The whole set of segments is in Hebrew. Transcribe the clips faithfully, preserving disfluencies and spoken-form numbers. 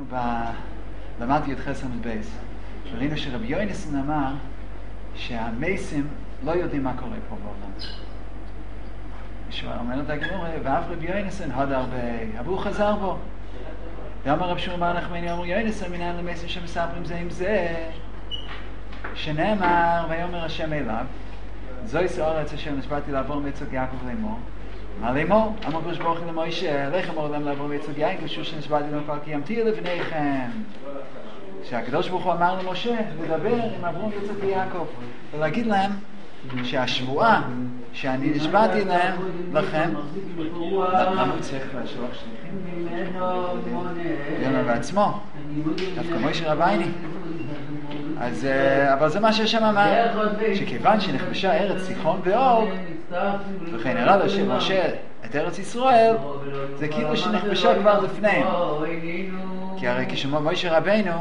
היינו ב... למדתי י"ח עמוד בייס, וראינו שרבי יוינסון אמר שהמייסים לא יודעים מה קורה פה בעולם. מישהו אומר את הגמור, ואף רבי יוינסון הוד הרבה, אבל הוא חזר בו. ואמר רב שמואל בר נחמני, אמר יוינסון מנהל למייסים שמספרים זה עם זה, שנאמר, ויאמר השם אליו, זוהי הארץ אשר נשבעתי לעבור מצוק יעקב לאמור. מה לאמור? אמר הקדוש ברוך הוא למשה, לכם עולם לעבור מצוק יעקב, שהוא שנשבעתי להם כבר קיימתי לפניכם. שהקדוש ברוך הוא אמר למשה לדבר עם עברו מצוק יעקב ולהגיד להם שהשבועה שאני נשבעתי להם לכם, למה הוא צריך לשלוח שליחים? יונה בעצמו, דווקא מוישה רבייני. אז, אבל זה מה שהשם אמר, שכיוון שנכבשה ארץ סיחון ואוג, וכן הראה לו שמשה את ארץ ישראל, זה כאילו שנכבשה כבר לפניהם. כי הרי כשמשה רבינו,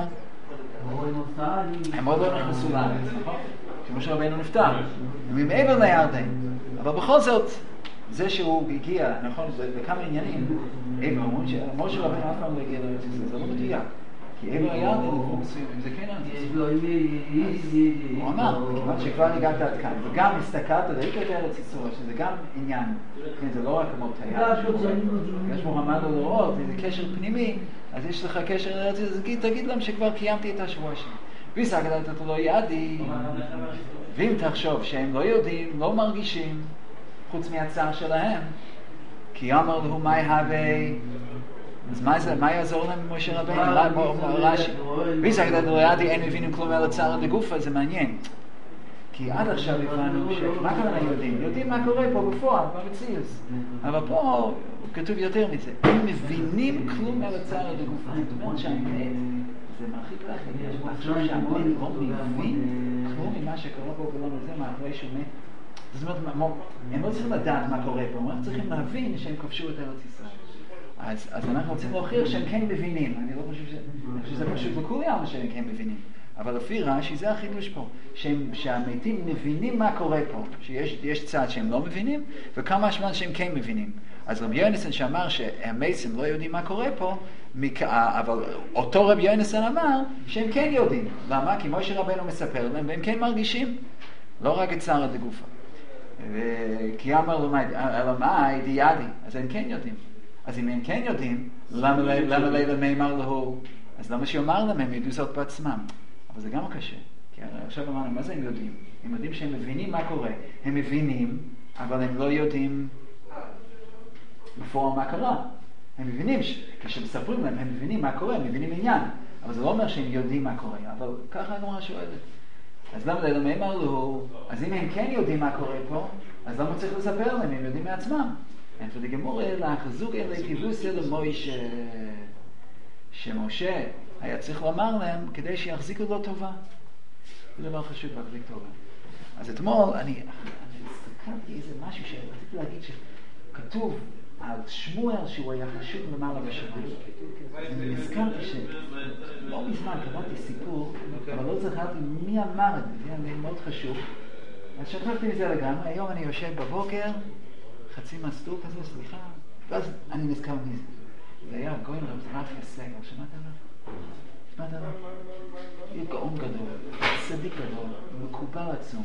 הם עוד לא נכנסו לארץ, נכון? כשמשה רבינו נפטר, הם ממעבר לירדן. אבל בכל זאת, זה שהוא הגיע, נכון, בכמה עניינים, עבר, משה רבינו אף פעם לא הגיע לארץ ישראל, זה לא מדויק. כי עבר הירדן הוא מסוים, אם זה כן ארץ ישראל. הוא אמר, כיוון שכבר הגעת עד כאן, וגם הסתכלת, ראית את ארץ ישראל, שזה גם עניין, זה לא רק כמו תייר, יש מוחמד או לראות, זה קשר פנימי, אז יש לך קשר לארץ ישראל, תגיד להם שכבר קיימתי את השבוע שלי. ויסגדת את לא ידי, ואם תחשוב שהם לא יודעים, לא מרגישים, חוץ מהצער שלהם, כי אמר לו מה יהווה, אז מה זה, מה יעזור להם משה רבינו? רש"י. ויסגדת את לא ידי, אין מבינים כלום על הצער לגופה, זה מעניין. כי עד עכשיו הבנו, מה כאן יודעים? יודעים מה קורה פה בפועל, במציאות. אבל פה כתוב יותר מזה, הם מבינים כלום על הצער לגופה. זאת אומרת שהאמת, זה מרחיק לכם, יש לחשוב שהאמת לא מבין כלום ממה שקורה פה בעולם הזה, מאחורי שהוא מת. זאת אומרת, הם לא צריכים לדעת מה קורה פה, הם צריכים להבין שהם כבשו את ארץ ישראל. אז, אז אנחנו רוצים להוכיח שהם כן מבינים. אני לא חושב שזה פשוט לכולם שהם כן מבינים. אבל לפי רש"י זה החידוש פה, שהם, שהמתים מבינים מה קורה פה, שיש יש צד שהם לא מבינים, וכמה זמן שהם כן מבינים. אז רבי יוינסון שאמר שהמייסים לא יודעים מה קורה פה, אבל אותו רבי יוינסון אמר שהם כן יודעים. למה? כי משה רבינו מספר להם, והם כן מרגישים, לא רק את צער דגופה. כי אמר לו, אלא מה, הייתי ידי, אז הם כן יודעים. אז אם הם כן יודעים, למה לילה מימר לו? אז למה שיאמר להם, הם ידעו זאת בעצמם. אבל זה גם קשה. כי עכשיו אמרנו, מה זה הם יודעים? הם יודעים שהם מבינים מה קורה. הם מבינים, אבל הם לא יודעים בפועל מה קרה. הם מבינים, כשמספרים להם, הם מבינים מה קורה, הם מבינים עניין. אבל זה לא אומר שהם יודעים מה קורה. אבל ככה הגמרא שואלת. אז למה לילה מימר לו? אז אם הם כן יודעים מה קורה פה, אז למה צריך לספר להם? הם יודעים מעצמם. איפה דגמור להחזוק אלי טיבוסי למוישה, שמשה היה צריך לומר להם כדי שיחזיקו לו טובה. זה דבר חשוב להחזיק טובה. אז אתמול אני, אני הסתכלתי איזה משהו שרציתי להגיד שכתוב על שמואל שהוא היה חשוב למעלה בשמיים. אני נזכרתי שלא מזמן קראתי סיפור, אבל לא זכרתי מי אמר את זה, זה מאוד חשוב. אז שכחתי מזה לגמרי, היום אני יושב בבוקר, חצי מסלול כזה, סליחה, ואז אני נזכר מזה. זה היה גויין רב רפי סגל, שמעת עליו? שמעת עליו? הוא גאון גדול, צדיק גדול, מקובל עצום.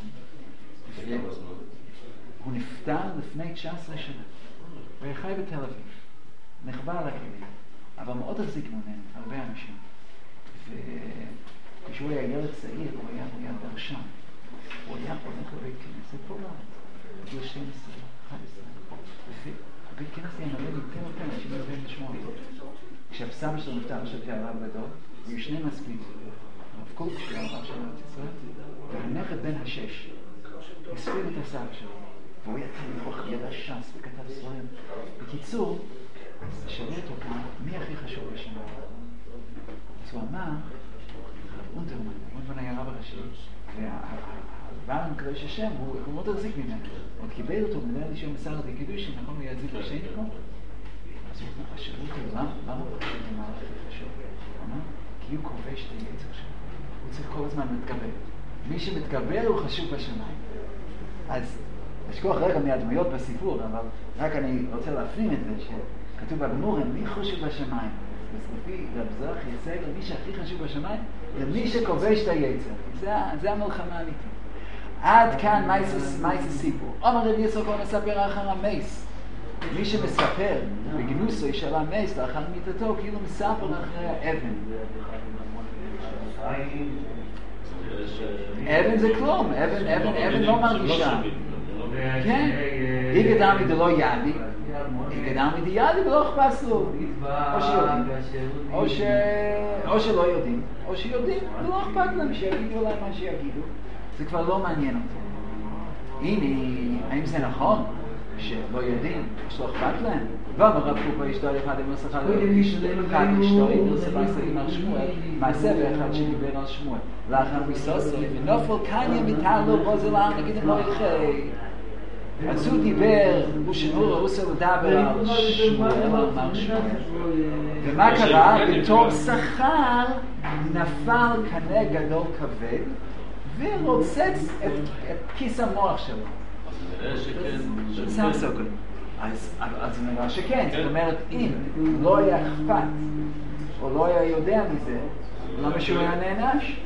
הוא נפטר לפני תשע עשרה שנה. הוא חי בתל אביב, נחבא על הכלים, אבל מאוד החזיק ממנו, הרבה אנשים. וכשהוא היה ילד צעיר, הוא היה, הוא היה דרשן. הוא היה הולך לבית כנסת פה בארץ, בגיל שתים עשרה, אחת עשרה. בבית כנסת היה מלא יותר יותר אנשים מבין לשמוע אותו. כשהסבא שלו נפטר של הרב גדול, היו שני מספיק, הרב קוק של הרב של ארץ ישראל, והנכד בן השש, הספיד את הסבא שלו, והוא היה תלמיך ידע ש"ס וכתב ספרים. בקיצור, אז שאלו אותו כאן, מי הכי חשוב בשנה? אז הוא אמר, הרב אונטרמן, אונטרמן היה הרב הראשי, והבעל מקדש השם, הוא מאוד החזיק ממנו. עוד קיבל אותו, מנהל לי שהוא מסר את הקידושים, נכון? הוא יעזיק לשני פה? אז הוא אמר, שאלו אותו, למה הוא חשוב למה הכי חשוב? הוא אמר, כי הוא כובש את היצר שלו. הוא צריך כל הזמן להתגבר. מי שמתגבר הוא חשוב בשמיים. אז אשכוח רגע מהדמויות בסיפור, אבל רק אני רוצה להפנים את זה, שכתוב בגמורים, מי חשוב בשמיים? לפי רב זרחי יסגל, מי שהכי חשוב בשמיים, זה מי שכובש את היצר. זה, זה המלחמה האמיתית. עד כאן מייס הסיפור. אומר רבי יצחק כהן מספר אחר המייס. מי שמספר בגנוסו של המייס לאחר מיתתו, כאילו מספר אחרי האבן. אבן זה כלום, אבן, אבן, אבן לא מרגישה. כן, איגד עמי דלא ידי, איגד עמי דידי ולא אכפת לו. או שיודעים, או, ש... או שלא יודעים, או שיודעים ולא אכפת להם, שיגידו להם מה שיגידו. זה כבר לא מעניין אותו. הנה, האם זה נכון שלא יודעים, או שלא אכפת להם? ואמר רב קוקו אשתו אחד עם נוסחה, אחד אשתו עם נוסחה סגים על שמואל, מעשה ואחד שדיבר על שמואל. לאחר מסוסו, ונופל קניה מתעלו בוזל העם, נגיד אם לא יחי. אז הוא דיבר, הוא שנור, הוא עושה לדבר על שמואל, אמר שמואל. ומה קרה? בתור שכר נפל קנה גדול כבד, ורוצץ את, את כיס המוח שלו. אז נראה שכן. סם סוקל. אז נראה שכן, זאת אומרת, אם לא היה אכפת, או לא היה יודע מזה, למה שהוא היה נענש?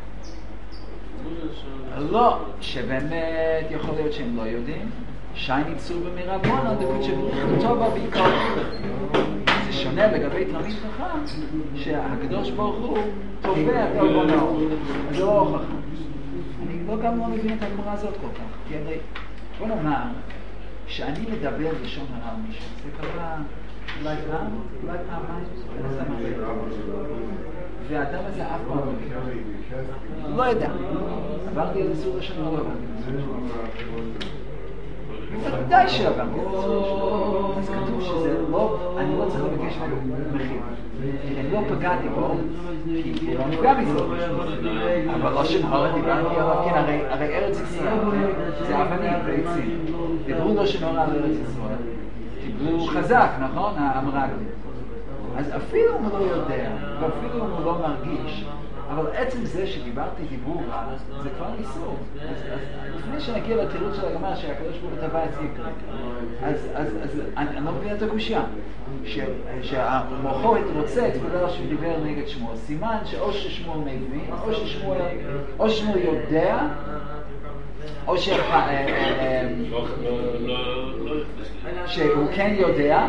לא, שבאמת יכול להיות שהם לא יודעים, שי ניצור במרבונה, דקות שבריך טובה בעיקר. זה שונה לגבי תלמיד חכם, שהקדוש ברוך הוא תובע את עוונו. אז זה לא הוכחה. אני לא גם לא מבין את הגמרא הזאת כל כך. כי הרי, בוא נאמר, שאני מדבר לשון הרע על מישהו, זה קרה אולי פעם, אולי פעמיים, והאדם הזה אף פעם לא יודע. עברתי על איסור לשון הרע. ודאי שעברתי על איסור לשון הרע. אז כתוב שזה לא, אני לא צריך לבקש ממנו מחיר. אני לא פגעתי בו, כי הוא לא נפגע מזה. אבל לא שנורא דיברתי עליו, כן, הרי ארץ ישראל, זה אבנים ועצים. דיברו לא שנורא על ארץ ישראל. דיברו חזק, נכון? המרגלים. אז אפילו אם הוא לא יודע, ואפילו אם הוא לא מרגיש, אבל עצם זה שדיברתי דיבור רע, זה כבר איסור. אז, אז לפני שנגיע לתירוץ של הגמרא שהקדוש ברוך הוא טבע את יקרה, אז, אז, אז אני, אני לא מבין את הקושיה, שהמוחו התרוצץ בגלל שהוא דיבר נגד שמואל. סימן שאו ששמואל מבין, או ששמואל, או ששמואל יודע, או ש... שהוא כן יודע,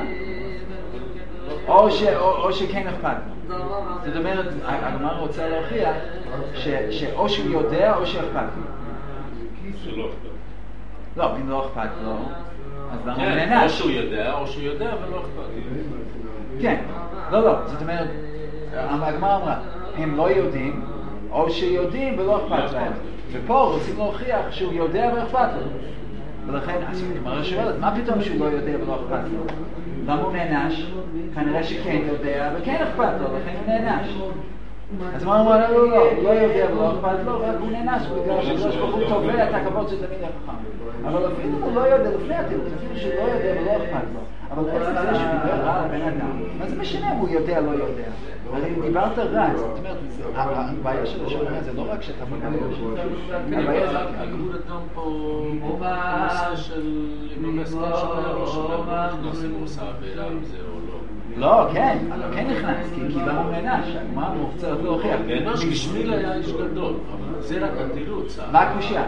או, ש, או, או שכן אכפת לו. זאת אומרת, הגמרא רוצה להוכיח ש, שאו שהוא יודע או שאכפת לו. שלא אכפת. לא, אם לא אכפת לו, אז למה הוא כן, נענש? או שהוא יודע, או שהוא יודע ולא אכפת לו. כן, לא, לא, זאת אומרת, הגמרא אמרה, הם לא יודעים, או שיודעים ולא אכפת להם. ופה רוצים להוכיח שהוא יודע ואכפת לו. ולכן, אז הגמרא שואלת, מה פתאום שהוא לא יודע ולא אכפת לו? למה הוא נענש? כנראה שכן יודע וכן אכפת לו, לכן הוא נענש. אז מה הוא אומר? לא, לא, הוא לא יודע ולא אכפת לו, רק הוא נענש בגלל שקדוש ברוך הוא תובע את הכבוד של תלמיד החכם. אבל אפילו הוא לא יודע, לפני התירוץ, אפילו שהוא לא יודע ולא אכפת לו. אבל עצם זה שהוא דיבר רע על בן אדם, מה זה משנה אם הוא יודע או לא יודע? הרי דיברת רע, זאת אומרת, הבעיה של השון הרע זה לא רק שאתה פגע לו. הבעיה זה... הגבול אדם פה בנושא של אם המסגר שלו לא שונה, נכנס אם הוא עושה עבירה עם זה או לא. לא, כן, אבל כן נכנס, כי למה הוא נענש? הגמרא רוצה להוכיח. נענש בשביל היה איש גדול, אבל זה רק התירוץ. מה הקושיה?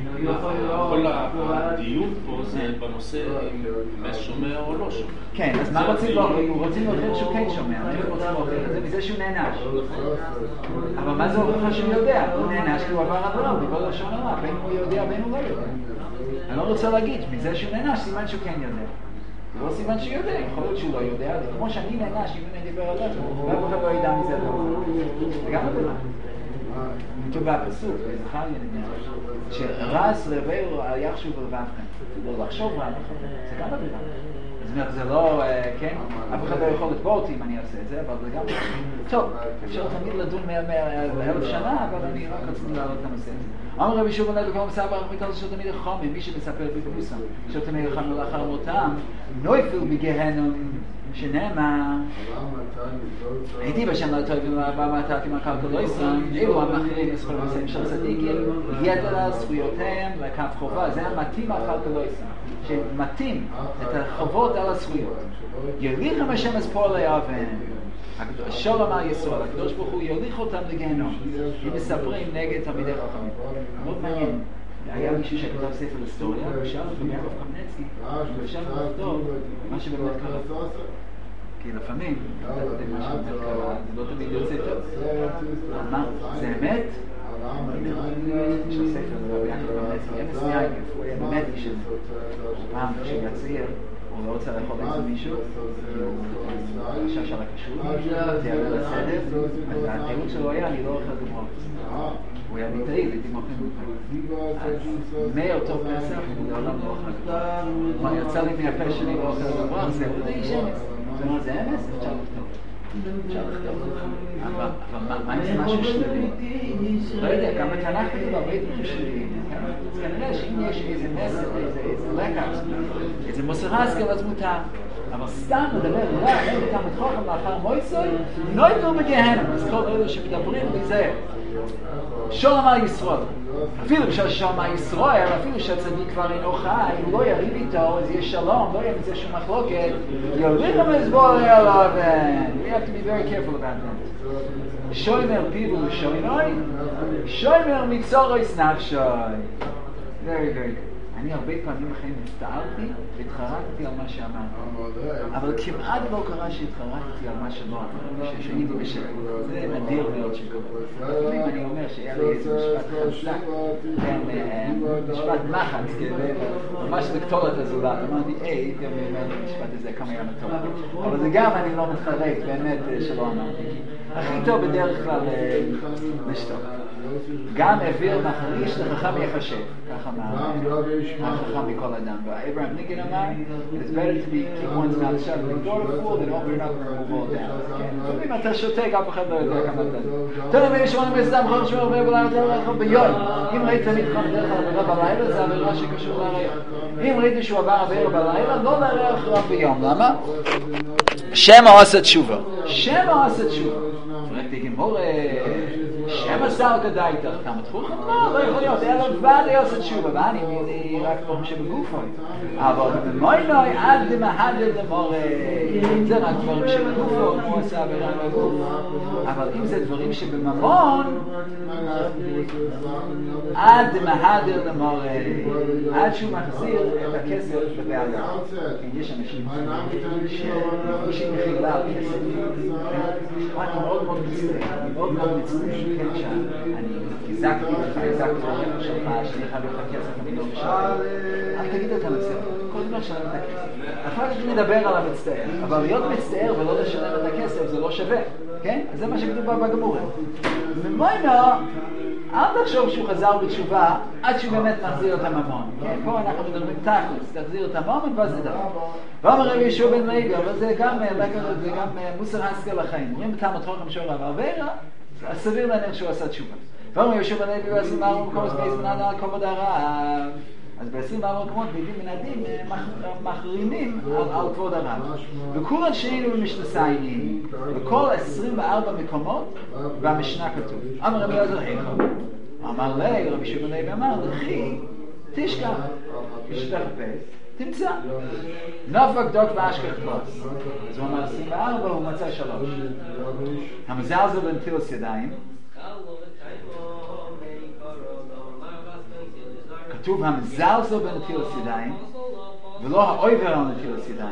כל הדיון פה זה בנושא אם הוא שומע או לא שומע. כן, אז מה רוצים להוכיח? רוצים להוכיח שהוא כן שומע. אנחנו רוצים להוכיח את זה מזה שהוא נענש. אבל מה זה הוכיח שהוא יודע? הוא נענש כי הוא עבר עבירה, הוא דיבר לשון הרע, בין הוא יודע בין הוא לא יודע. אני לא רוצה להגיד, מזה שהוא נענש, סימן שהוא כן יודע. זה לא סימן שהוא יודע, יכול להיות שהוא לא יודע, כמו שאני נענש, אם אני דיבר עליו, ואף אחד לא ידע מזה לא. זה גם עבירה. כתוב בפסוק, זכר ינדע, שרס רבהו על יחשוב ולבבכם. לא לחשוב רע, זה גם עבירה. זאת אומרת, זה לא, כן, אף אחד לא יכול לתבוע אותי אם אני אעשה את זה, אבל זה גם... טוב, אפשר תמיד לדון מאלף שנה, אבל אני רק רציתי להעלות את הנושא הזה. אמר רבי שוב עונה בכל מסע ברח מכלל של תמיד החכמים, מי שמספר בקבוסם, של תמיד החכמים לאחר מותם, נויפל בגהנום, שנאמר, הייתי בשם לטובים במעטפים הקרקע לא ישרם, אלו המחרים לזכור מסעים של צדיקים, יתר על זכויותיהם לקו חובה, זה המתאים הקרקע לא ישרם, שמתאים את החובות על הזכויות. יליכם השם אז פועל לאבן, שור אמר ישראל, הקדוש ברוך הוא יוליך אותם לגיהנום. הם מספרים נגד תלמידי חכמים. מאוד מעניין. היה מישהו שכתב ספר היסטוריה, ושאל אותו יעקב קמנצקי, ושאל אותו מה שבאמת קרה. כי לפעמים, אתה יודע מה שבאמת קרה, זה לא תמיד יוצא טוב. מה? זה אמת? יש לו ספר לרבי יעקב קמנצקי, אמס מייקף, הוא היה באמת איש הזה. פעם כשהיה צעיר, הוא לא רוצה לאכול איזה מישהו, כי הוא חשש על הכשרות, זה יעלה לסדר, אז התירוץ שלו היה, אני לא אוכל גמרות. הוא היה מתאי, הייתי מוכן מוכן. אז מאותו פסח, הוא לעולם לא אוכל גמרות. כלומר, יצא לי מהפה שלי לא אוכל גמרות, זהו, זה איש אמס. זאת אומרת, זה אמס? אפשר לכתוב. אפשר לכתוב. אבל מה אם זה משהו שלילי? לא יודע, גם בתנ"ך כתוב הרבה דברים שליליים. אז כנראה שאם יש איזה מסר, איזה לקח, איזה מוסר השכל, אז מותר. אבל סתם לדבר, לא, אין בתלמיד חכם לאחר מויסוי, לא יתנו בגיהנום. אז כל אלו שמדברים בזה, שור אמר ישראל. אפילו ששור אמר ישראל, אפילו שהצדיק כבר אינו חי, אם לא יריב איתו, אז יש שלום, לא יהיה מזה שום מחלוקת, יוריד למזבול עליו. We have to be very careful about that. שוימר פיבו ושוינוי, שוימר מצורויס נפשוי. Very, very good. אני הרבה פעמים בחיים הצטערתי והתחרטתי על מה שאמרתי. אבל כמעט לא קרה שהתחרטתי על מה שלא אמרתי, שהייתי בשקט. זה נדיר מאוד שקורה. לפעמים אני אומר שהיה לי איזה משפט חזק, משפט מחץ, ממש לקטור את הזולת. אמרתי, היי, הייתי אומר משפט הזה, כמה היה מטור. אבל זה גם אני לא מתחרט, באמת שלא אמרתי. הכי טוב בדרך כלל לשתוק. גם אוויר מחריש לחכם יחשב. ככה מהחכם מכל אדם. ואברהם לינקולן אמר, it's better to be keep one's mouth shut and ignore a fool than open up and remove all down. אם אתה שותק, אף אחד לא יודע כמה אתה. תודה מי שמונה בסתם חור שמור עובר בלילה, תודה לך ביום. אם ראית תמיד חם דרך עבירה בלילה, זה עבירה שקשור לריח. אם ראית שהוא עבר עבירה בלילה, לא לריח רק ביום. למה? שם עושה תשובה. שם עושה תשובה. ראיתי גמור, שם עשר כדאי איתך כמה תחוכים? לא, לא יכול להיות, היה לבד עושה תשובה, ואני רק פעם שבגופו. אבל במוינוי עד דמהדל דמורה, זה רק דברים שבגופו, הוא עושה עבירה בגוף. אבל אם זה דברים שבממון, עד דמהדל דמורה, עד שהוא מחזיר את הכסף לבעלה. יש אנשים שמרגישים מחילה על כסף. אני מאוד מאוד מצטער, אני מאוד מאוד מצטער, כן, שאני הזקתי לך, הזקתי לך שלך, שאני חייב לך כסף, אני לא משלם. אל תגיד את המצטער, קודם לא לשלם את הכסף. אחר כך נדבר על המצטער, אבל להיות מצטער ולא לשלם את הכסף זה לא שווה, כן? אז זה מה שכתוב בגמורה. ומוינו, אל תחשוב שהוא חזר בתשובה עד שהוא באמת מחזיר את הממון. כן, פה אנחנו מדברים תכלס, תחזיר את הממון ואז נדבר. ואומר רבי יהושע בן מאיר, אבל זה גם לקח וגם מוסר השכל לחיים. אומרים בתלמוד חכם שור עבר עבירה, אז סביר להניח שהוא עשה תשובה. ואומר יהושע בן מאיר בעשרים וארבע מקומות בעזמנן על כובד הרב. אז בעשרים וארבע מקומות בידים מנהדים מחרימים על כבוד הרב. וכולן שהיינו במשנה בכל עשרים וארבע מקומות במשנה כתוב. אמר רבי אליעזר היכא. אמר לי, רבי יהושע בן מאיר אמר, לכי, תשכח, תחפש, תמצא. נופק דוק ואשכח פלוס. אז הוא אמר עשרים וארבע, הוא מצא שלוש. המזלזל בנטילת ידיים. כתוב המזלזל בנטילת ידיים, ולא האויבר על נטילת ידיים.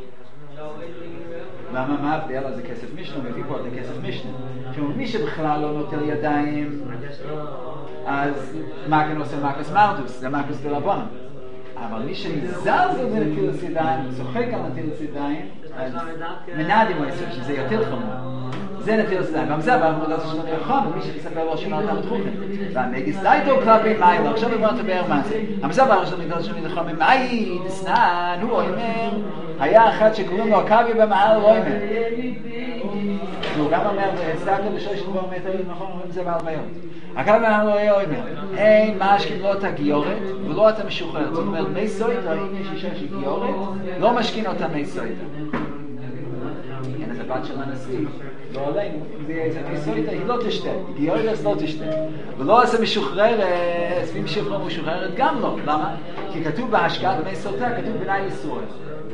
למה מה הבדל? אז זה כסף משנה, מביא פה את הכסף משנה. מי שבכלל לא נוטל ידיים, אז מקן עושה מקס מרדוס, זה מקס דרבנן. אבל מי שמזלזל בנטילת ידיים, צוחק על נטילת ידיים, אז מנעדים הוא יסוד שזה יותר חמור. זה נטילת ידיים. גם זה אבל מודעת שלנו יכול, ומי שמספר לו שמע אותם תחוכים. והמגיס דייטו כלפי מייל, עכשיו כבר תבאר מה זה. המספר שלנו נטילת שלנו יכול, ממאי דסנן, הוא אומר, היה אחד שקוראים לו הקווי במעל לא אומר. הוא גם אומר, סתקל לשלוש דבר מטרים, נכון, אומרים זה בעל בעיות. הקווי במעל לא אומר, אין משכין לא את הגיורת, ולא את המשוחררת. זאת אומרת, מי סויטה, אם יש אישה שהיא גיורת, לא משכין אותה מי סויטה. כן, אז הבת של הנשיא, לא עלינו, אם זה יהיה איזה מי סויטה, היא לא תשתה, היא גיורת אז לא תשתה. ולא עושה משוחררת, ואם שפרה משוחררת גם לא. למה? כי כתוב בהשקעת מי סויטה, כתוב בני ישראל.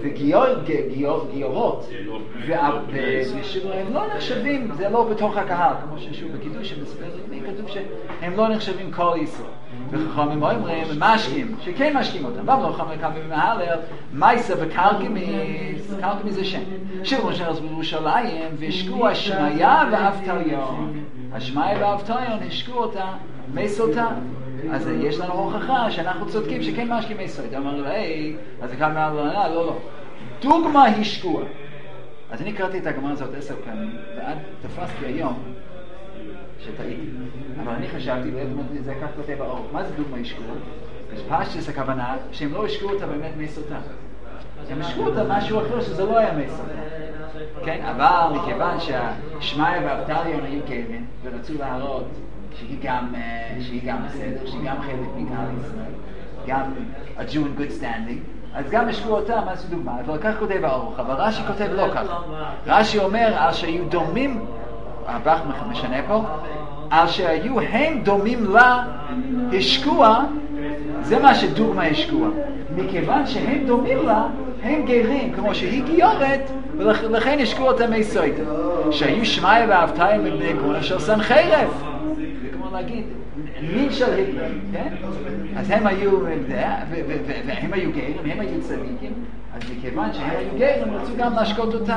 וגיורות ושירו הם לא נחשבים, זה לא בתוך הקהל, כמו ששוב בקידוש שמספר לפני כתוב שהם לא נחשבים כל ישראל. וחכמים אומרים, משקים, שכן משקים אותם. למה לא חכמים קמים מההלל, מייסה וקלקמיס, קלקמיס זה שם. שירו שנרס בירושלים, והשקו השמיה ואבטליון. השמיה ואבטליון השקו אותה, מייסותה. אז יש לנו הוכחה שאנחנו צודקים שכן משקים מייסותה. אמר לו, היי, אז זה כאן מההלל, לא, לא. דוגמה השקוע. אז אני קראתי את הגמרא הזאת עשר פעמים, ועד תפסתי היום, שטעיתי. אבל אני חשבתי, זה כך כותב האור. מה זה דוגמה השקוע? פשטס הכוונה שהם לא השקעו אותה באמת מייסותה. הם השקעו אותה משהו אחר שזה לא היה מייסותה. כן, אבל מכיוון שהשמיה ואבטליון היו גאונים, ורצו להראות שהיא גם, שהיא גם בסדר, שהיא גם חלק מקהל ישראל, גם a Jew in good standing, אז גם השקעו אותה, מה זה דוגמה? אבל כך כותב האור, אבל רש"י כותב לא כך. רש"י אומר על שהיו דומים, הבח משנה פה, על שהיו הם דומים לה השקוע, זה מה שדוגמה השקוע. מכיוון שהם דומים לה, הם גרים, כמו שהיא גיורת, ולכן השקעו אותה מייסותה. שהיו שמיה ואבטליון מבני גאון אשר סנחריב. זה כמו להגיד, מין של היטלר, כן? אז הם היו, והם היו גרים, הם היו צדיקים, אז מכיוון שהם היו גרים, רצו גם להשקות אותה.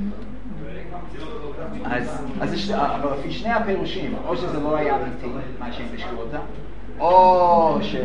אז, אז אבל לפי שני הפירושים, או שזה לא היה אמיתי, מה שהם השקעו אותה, או ש...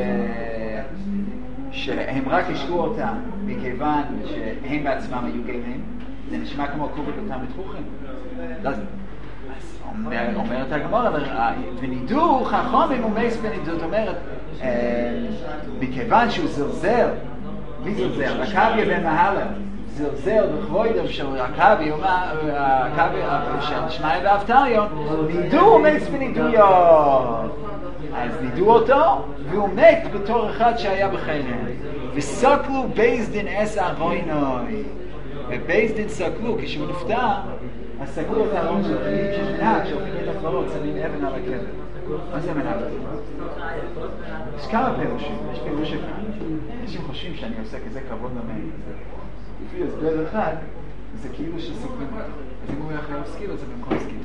שהם רק השקעו אותה מכיוון שהם בעצמם היו גרים, זה נשמע כמו קובל אותם בתחוכים. אז אומר, אומרת הגמרא, ונידו חכמים ומייס בנידו, זאת אומרת, מכיוון שהוא זלזל, מי זלזל? רקביה בן מהלל, זלזל בכבודו של רקביה, של שמיה ואבטליון, נידו מייס בנידויות. אז נידו אותו, והוא מת בתור אחד שהיה בחיים. וסקלו בייס דין אס ארוינוי. ובייס דין סקלו, כשהוא נפטר, אז סקלו את הארון שלו. שיש מנהג שהולכים את הקברות, שמים אבן על הקבר. מה זה מנהג? יש כמה פירושים. יש פירוש אחד. אנשים חושבים שאני עושה כזה כבוד למי. לפי הסבר אחד, זה כאילו שסוקרים אותו. אז אם הוא היה חייב סקיל, אז זה במקום סקיל.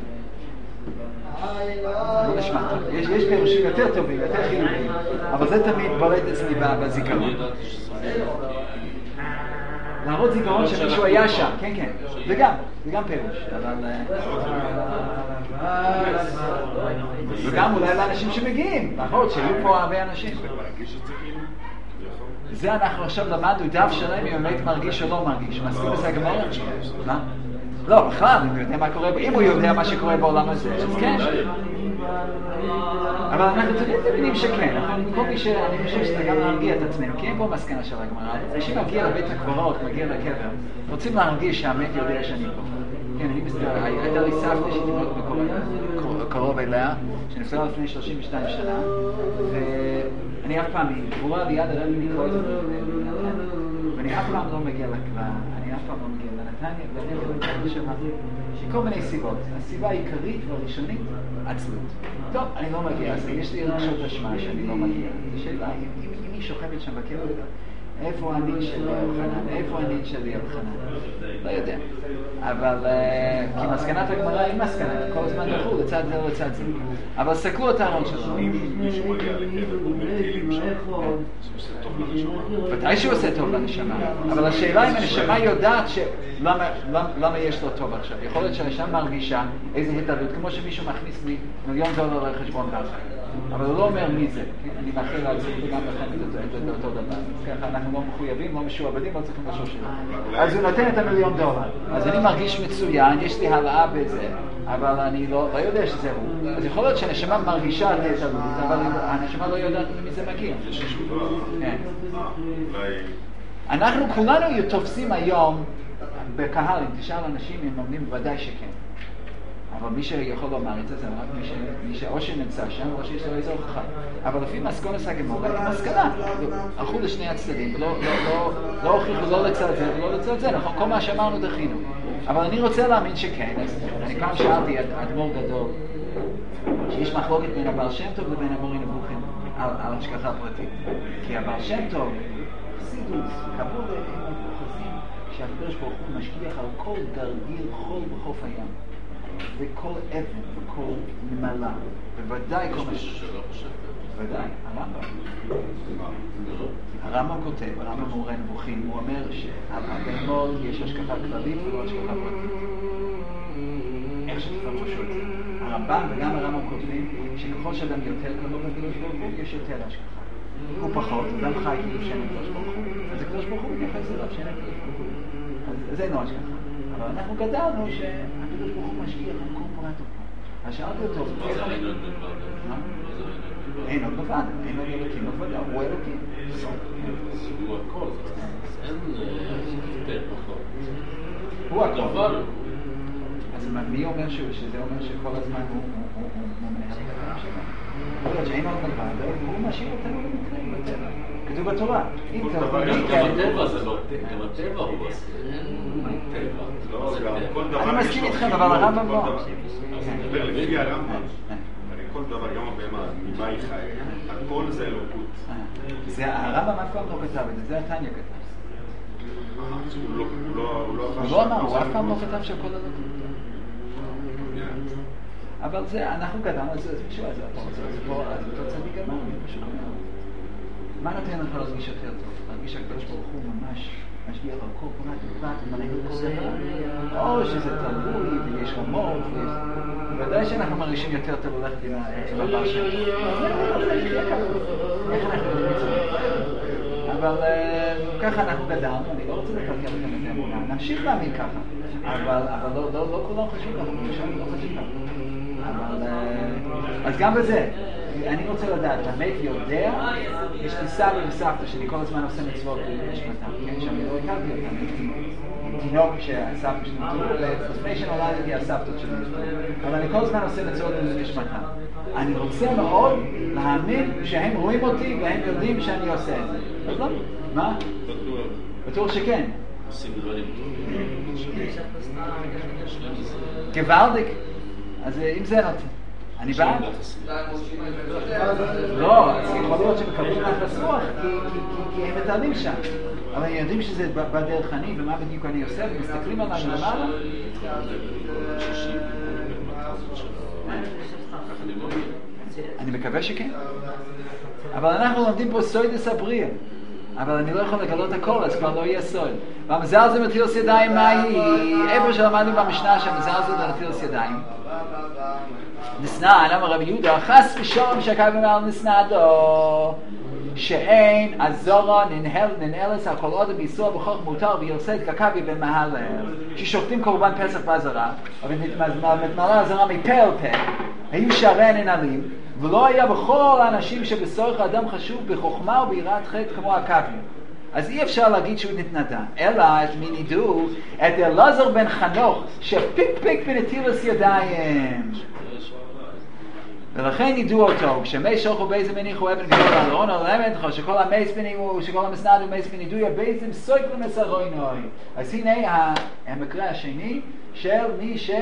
לא נשמע טוב. יש, יש פירושים יותר טובים, יותר חיוביים, אבל זה תמיד בולט אצלי בזיכרון. להראות זיכרון שמישהו היה שם, כן, כן. זה גם, זה גם פירוש, אבל... וגם אולי לאנשים שמגיעים, נכון, שהיו פה הרבה אנשים. זה אנחנו עכשיו למדנו דף שלם אם באמת מרגיש או לא מרגיש. מסכים בזה הגמרא? מה? לא, בכלל, אם הוא יודע מה קורה, אם הוא יודע מה שקורה בעולם הזה, אז כן. אבל אנחנו תמיד מבינים שכן, כל מי שאני חושב שזה גם להרגיע את עצמנו, כי אין פה מסקנה של הגמרא. כשאנשים מגיע לבית הקברות, מגיע לקבר, רוצים להרגיש שהמת יודע שאני פה. כן, אני מסתכל, הייתה לי סבתא שהייתי מאוד קרוב אליה, שנפטרה לפני שלושים ושתיים שנה, ואני אף פעם, היא גבורה ליד הרבי מכל זה, ואני אף פעם לא מגיע לקברה, אני אף פעם לא מגיע לנתניה, ואני לא מגיע לשם, שכל מיני סיבות. הסיבה העיקרית והראשונית, עצלות. טוב, אני לא מגיע, אז יש לי רגשות אשמה שאני לא מגיע. זו שאלה, אם היא שוכבת שם בקבר, איפה הנין שלי הבחנן? איפה הנין שלי הבחנן? לא יודע. אבל, כי מסקנת הגמרא היא מסקנה, כל הזמן דחו לצד זה או לצד זה. אבל סקלו את הארון שלו. מישהו מגיע לקבר, הוא אומר תהילים שם, שעושה טוב לנשמה. ודאי שהוא עושה טוב לנשמה. אבל השאלה אם הנשמה יודעת למה יש לו טוב עכשיו. יכול להיות שהנשמה מרגישה איזה התעלות, כמו שמישהו מכניס לי מיליון דולר לחשבון ככה. אבל הוא לא אומר מי זה. אני מאחל לעצמי וגם לכם את אותו דבר. ככה אנחנו לא מחויבים, לא משועבדים, לא צריכים לשאול שאלה. אז הוא נותן את המיליון דולר. אז אני מרגיש מצוין, יש לי העלאה בזה, אבל אני לא, לא יודע שזה הוא. אז יכול להיות שהנשמה מרגישה את ההתעלות, אבל הנשמה לא יודעת מי זה מגיע. כן. אנחנו כולנו תופסים היום בקהל, אם תשאל אנשים, הם אומרים ודאי שכן. אבל מי שיכול לומר את זה, זה רק מי, ש... מי שאו שנמצא שם, או שיש לו איזו הוכחה. אבל לפי מסקנת הגמרא, היא מסקנה. הלכו לשני הצדדים, ולא לא, לא, לא הוכיחו לא לצד זה ולא לצד זה, נכון? כל מה שאמרנו דחינו. אבל אני רוצה להאמין שכן, אז אני פעם שאלתי אדמו"ר גדול, שיש מחלוקת בין הבעל שם טוב לבין המורים נבוכים על, על השגחה פרטית. כי הבעל שם טוב, חסידות, קבול, הם חוזים, שהקדוש ברוך הוא משגיח על כל גרגיר חול בחוף הים, וכל אבן וכל נמלה, בוודאי כל מה ש... בוודאי, הרמב"ם. הרמב"ם כותב, הרמב"ם מורה נבוכים, הוא אומר שעל הבהמות יש השגחה כללית ולא השגחה פרטית. איך שתפרשו את זה. הרמב"ם וגם הרמב"ם כותבים שככל שאדם יותר קרוב לקדוש ברוך הוא, יש יותר השגחה. הוא פחות, אדם חי כאילו שאין הקדוש ברוך הוא, אז הקדוש ברוך הוא מתייחס אליו שאין הקדוש ברוך הוא. אז זה לא השגחה. אבל אנחנו גדלנו שהקדוש ברוך הוא משגיח על כל פרט ופרט. אז שאלתי אותו, מה זה אין עוד בלבד? אין עוד לבד, אין עוד אלוקים לבד, הוא אלוקים. הוא הכל, אין יותר פחות. הוא הכל. אז מי אומר שזה אומר שכל הזמן הוא מנהל את החיים שלנו? הוא אומר שאין עוד לבד, והוא משאיר אותנו במקרים בטבע. כתוב בתורה. גם הטבע זה לא, גם הטבע הוא עושה. טבע. אני מסכים איתכם, אבל הרמב"ם לא. לפי הרמב"ם. כל דבר, גם הבמה, ממה היא חי, הכל זה אלוקות. הרמב"ם אף פעם לא כתב את זה, זה התניא כתב. הוא לא אמר, הוא אף פעם לא כתב שהכל אלוקות. אבל זה, אנחנו גדלנו, אז מישהו, אז פה, אז אותו צדיק אמר לי, פשוט אומר. מה נותן לך להרגיש יותר טוב? להרגיש שהקדוש ברוך הוא ממש משגיח על כל פרט ופרט ומנהיג כל דבר? או שזה תלוי ויש רמות ויש... בוודאי שאנחנו מרגישים יותר טוב ללכת עם הבר שלנו. איך אנחנו יודעים את זה? אבל ככה אנחנו גדלנו, אני לא רוצה לקלקל לכם את האמונה, נמשיך להאמין ככה. אבל לא כולם חשוב ככה, אני לא חשוב ככה. אז גם בזה, אני רוצה לדעת, המת יודע, יש לי סבא וסבתא שלי כל הזמן עושה מצוות בנשמתם, כן, שאני לא הכרתי אותם, הייתי תינוק שהסבתא שלי נתנו, ולפני שנולדתי הסבתות שלי נתנו, אבל אני כל הזמן עושה מצוות בנשמתם. אני רוצה מאוד להאמין שהם רואים אותי והם יודעים שאני עושה את זה. אז לא? מה? בטוח. בטוח שכן. עושים דברים טובים. גוואלדיק. אז אם זה נותן. אני בא? לא, אז יכול להיות שמקבלים נחס רוח, כי הם מתעלים שם. אבל הם יודעים שזה בדרך אני, ומה בדיוק אני עושה, ומסתכלים עליי למעלה. אני מקווה שכן. אבל אנחנו לומדים פה סוידס הבריאה. אבל אני לא יכול לגלות הכל, אז כבר לא יהיה סוד. והמזל זה מטילס ידיים, מה היא? איפה שלמדנו במשנה שהמזל זה מטילס ידיים. נסנע, למה רבי יהודה, חס ושלום שקה במעל נסנעדו, שאין הזורה ננהל ננהלס על כל עוד ביסוע בכוח מותר וירסד כקבי במהלל, ששופטים קורבן פסח בעזרה, אבל מתמלא הזרה מפה אל פה, היו שערי הננהלים, ולא היה בכל האנשים שבסורך האדם חשוב בחוכמה וביראת חטא כמו הקבי. אז אי אפשר להגיד שהוא נתנדע, אלא את מי נידו, את אלעזר בן חנוך, שפיק פיק בנטילס ידיים. ולכן נידו אותו, כשמי שוכו באיזה מניחו אבן גדול על ארון על אמת, שכל המייס בניחו, שכל המסנד ומייס בנידו יבייזם סויק למסרוי נוי. אז הנה המקרה השני של מי ש...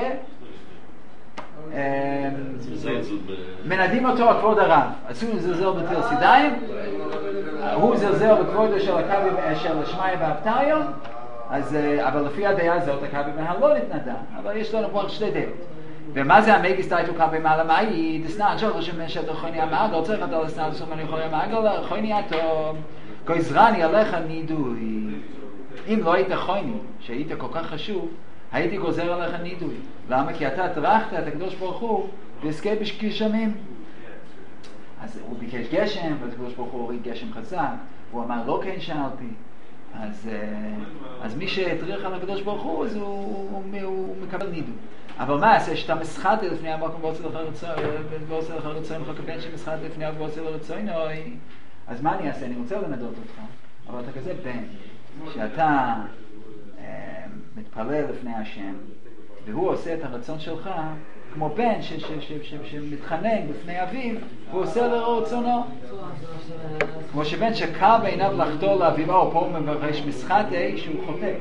מנדים אותו הכבוד הרב. אז הוא זלזל בתיל סידיים, הוא זלזל בכבודו של הקבי של שמעיה ואבטריו, אבל לפי הדעה הזאת הקבי מהר לא נתנדע, אבל יש לנו פה שתי דעות. ומה זה המגיס טייטו קבי מעלה מאי? דסנן שוב שמשת חוני המעגל, צריך אתה לסנן שוב אני חוני המעגל, חוני אטום, גויזרני עליך נידוי. אם לא היית חוני, שהיית כל כך חשוב, הייתי גוזר עליך נידוי. למה? כי אתה טרחת את הקדוש ברוך הוא והזכה בגשמים. אז הוא ביקש גשם, והקדוש ברוך הוא הוריד גשם חזק, הוא אמר לא כן שאלתי. אז, אז מי שהטריח על הקדוש ברוך הוא, אז הוא, הוא, הוא מקבל נידוי. אבל מה עשה? שאתה מסחת לפני המקום ועושה לך רצון, ועושה לך רצון, לך כבן שמסחת לפני המקום ועושה לך רצון, אז מה אני אעשה? אני רוצה לנדות אותך, אבל אתה כזה בן, שאתה אה, מתפלל לפני השם, והוא עושה את הרצון שלך, כמו בן ש- ש- ש- ש- שמתחנן בפני אביו, הוא עושה לו רצונו. כמו שבן שקל בעיניו לחתור לאביו, או פה הוא מבקש מסחתי שהוא חוטא.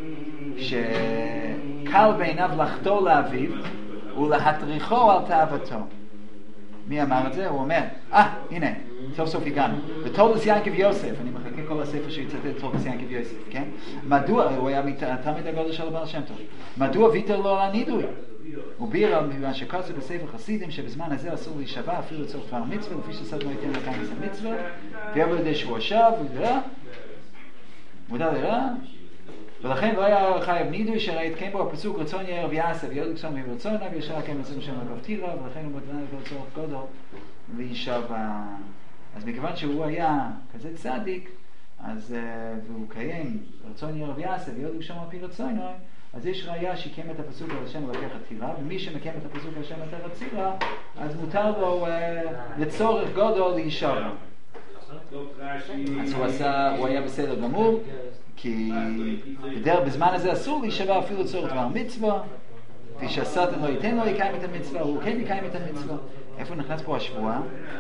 שקל בעיניו לחתור לאביו ולהטריחו על תאוותו. מי אמר את זה? הוא אומר, אה, הנה, סוף סוף הגענו. בתולדות יעקב יוסף, אני מחכה כל הספר שיצטט את תורת ינקב יוסף, כן? מדוע, הוא היה תלמיד הגדול של הבעל שם טוב, מדוע ויתר לו על הנידוי? הוא ביאר על מה שכתוב בספר חסידים שבזמן הזה אסור להישבע אפילו לצורך דבר מצווה, לפי שסד לא ייתן לקיים את המצווה, ויבוא לידי שהוא עכשיו, הוא יראה, מודע לרע, ולכן לא היה חייב נידוי שראה התקיים בו הפסוק רצון יערב יעשה ויודו קסום מברצון אבי ישר הקיים עצמו שם לבבתירה, ולכן הוא מתנה לכל צורך גודל להישבע. אז מכיוון שהוא היה כזה צדיק, אז והוא קיים רצון יערב יעשה ויודו קסום על פי רצונו, אז יש ראיה שיקיים את הפסוק על השם לקח תירה, ומי שמקיים את הפסוק על השם לקח תירה, אז מותר לו לצורך גודל להישבע. אז הוא עשה, הוא היה בסדר גמור, כי בדרך בזמן הזה אסור להישבע אפילו לצורך דבר מצווה, ושהשטן לא ייתן לו לקיים את המצווה, הוא כן יקיים את המצווה. איפה נכנס פה השבועה?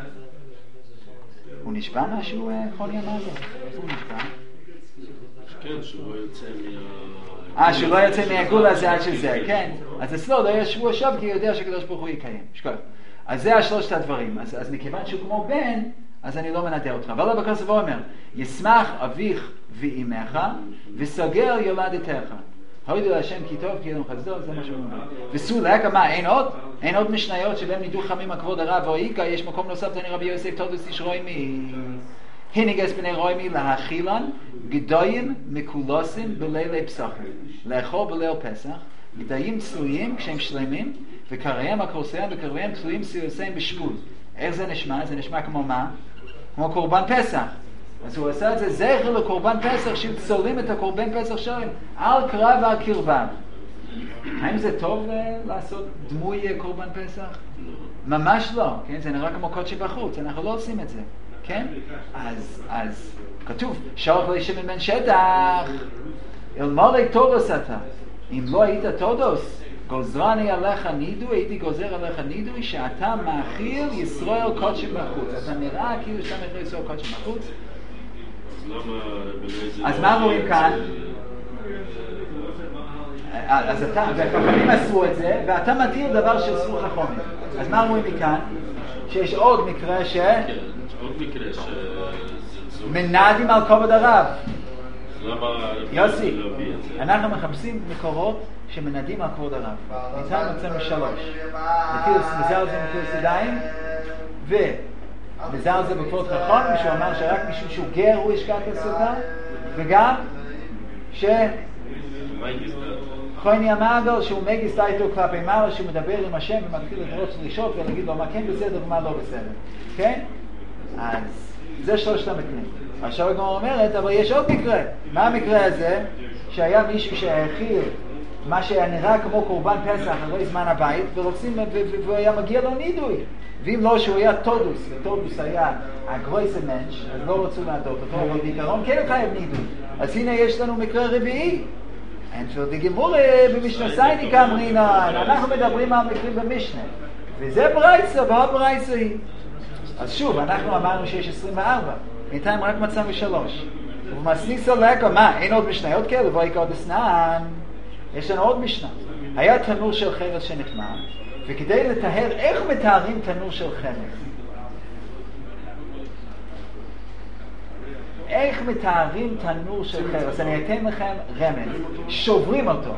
הוא נשבע משהו, חוני אמר לו? איפה הוא נשבע? כן, שהוא לא יוצא מה... אה, שהוא לא יוצא מהגול הזה עד שזה, כן. אז אצלו לא היה שבוע שב, כי הוא יודע שקדוש ברוך הוא יקיים. שקול. אז זה השלושת הדברים. אז, אז מכיוון שהוא כמו בן, אז אני לא מנדה אותך. אבל לא בכוסף הוא אומר, ישמח אביך ואימך, וסוגר יולדתך. הוידו להשם כי טוב, כי ידום חסדו, זה מה שהוא אומר. וסולק, מה, אין עוד? אין עוד משניות שבהם נידו חמים הכבוד הרב ואויקה, יש מקום נוסף, תני רבי יוסף תודוס איש רוימי. הנגס בני רוימי להכילן, גדויים מקולוסים בלילי פסחים. לאכול בליל פסח, גדיים צלויים כשהם שלמים, וקריהם הקורסיהם וקריהם תלויים סיוסים בשפול. איך זה נשמע? זה נשמע כמו מה? כמו קורבן פסח. אז הוא עשה את זה זכר לקורבן פסח, שצולים את הקורבן פסח שלהם על קרב ועל קרבם. האם זה טוב uh, לעשות דמוי uh, קורבן פסח? ממש לא, כן? זה נראה כמו קודשי בחוץ, אנחנו לא עושים את זה, כן? אז, אז כתוב, שרוך לשמן בן שטח, אלמלא תודוס אתה. אם לא היית תודוס, גוזרני עליך נידוי, הייתי גוזר עליך נידוי, שאתה מאכיל ישראל קודשי בחוץ. אתה נראה כאילו שאתה מאכיל ישראל קודשי בחוץ. אז מה רואים כאן? אז אתה, והחכמים עשו את זה, ואתה מתיר דבר שאסור חכמים. אז מה רואים מכאן? שיש עוד מקרה ש... עוד מקרה ש... מנדים על כובד הרב. יוסי, אנחנו מחפשים מקורות שמנדים על כבוד הרב. ניתן מצאנו שלוש. מזל זה נטילס ידיים, ומזל זה בכבוד חכון, שהוא אמר שרק משום שהוא גר הוא ישקע את הסוכה, וגם ש... חויני המעגל שהוא מגיס איתו כלפי מעלה, שהוא מדבר עם השם ומתחיל לדרוש דרישות ולהגיד לו מה כן בסדר ומה לא בסדר. כן? אז זה שלושת המקרים. עכשיו הגמרא אומרת, אבל יש עוד מקרה. מה המקרה הזה? שהיה מישהו שהאכיל מה שהיה נראה כמו קורבן פסח אחרי זמן הבית, ורוצים, והוא היה מגיע לו נידוי. ואם לא שהוא היה תודוס, ותודוס היה הגרויסה מנש, אז לא רצו להדות אותו, אבל בעיקרון כן חייב נידוי. אז הנה יש לנו מקרה רביעי. אין פר דגמורה במשנה אמרינן, אנחנו מדברים על מקרים במשנה. וזה ברייסה, ועוד ברייסה היא. אז שוב, אנחנו אמרנו שיש עשרים וארבע, בינתיים רק מצאנו שלוש. ומסניסו לקו, מה, אין עוד משניות כאלה? ואי קוד אסנן. יש לנו עוד משנה. היה תנור של חרס שנחמד, וכדי לתאר איך מתארים תנור של חרס. איך מתארים תנור של חרס? אני אתן לכם רמז. שוברים אותו.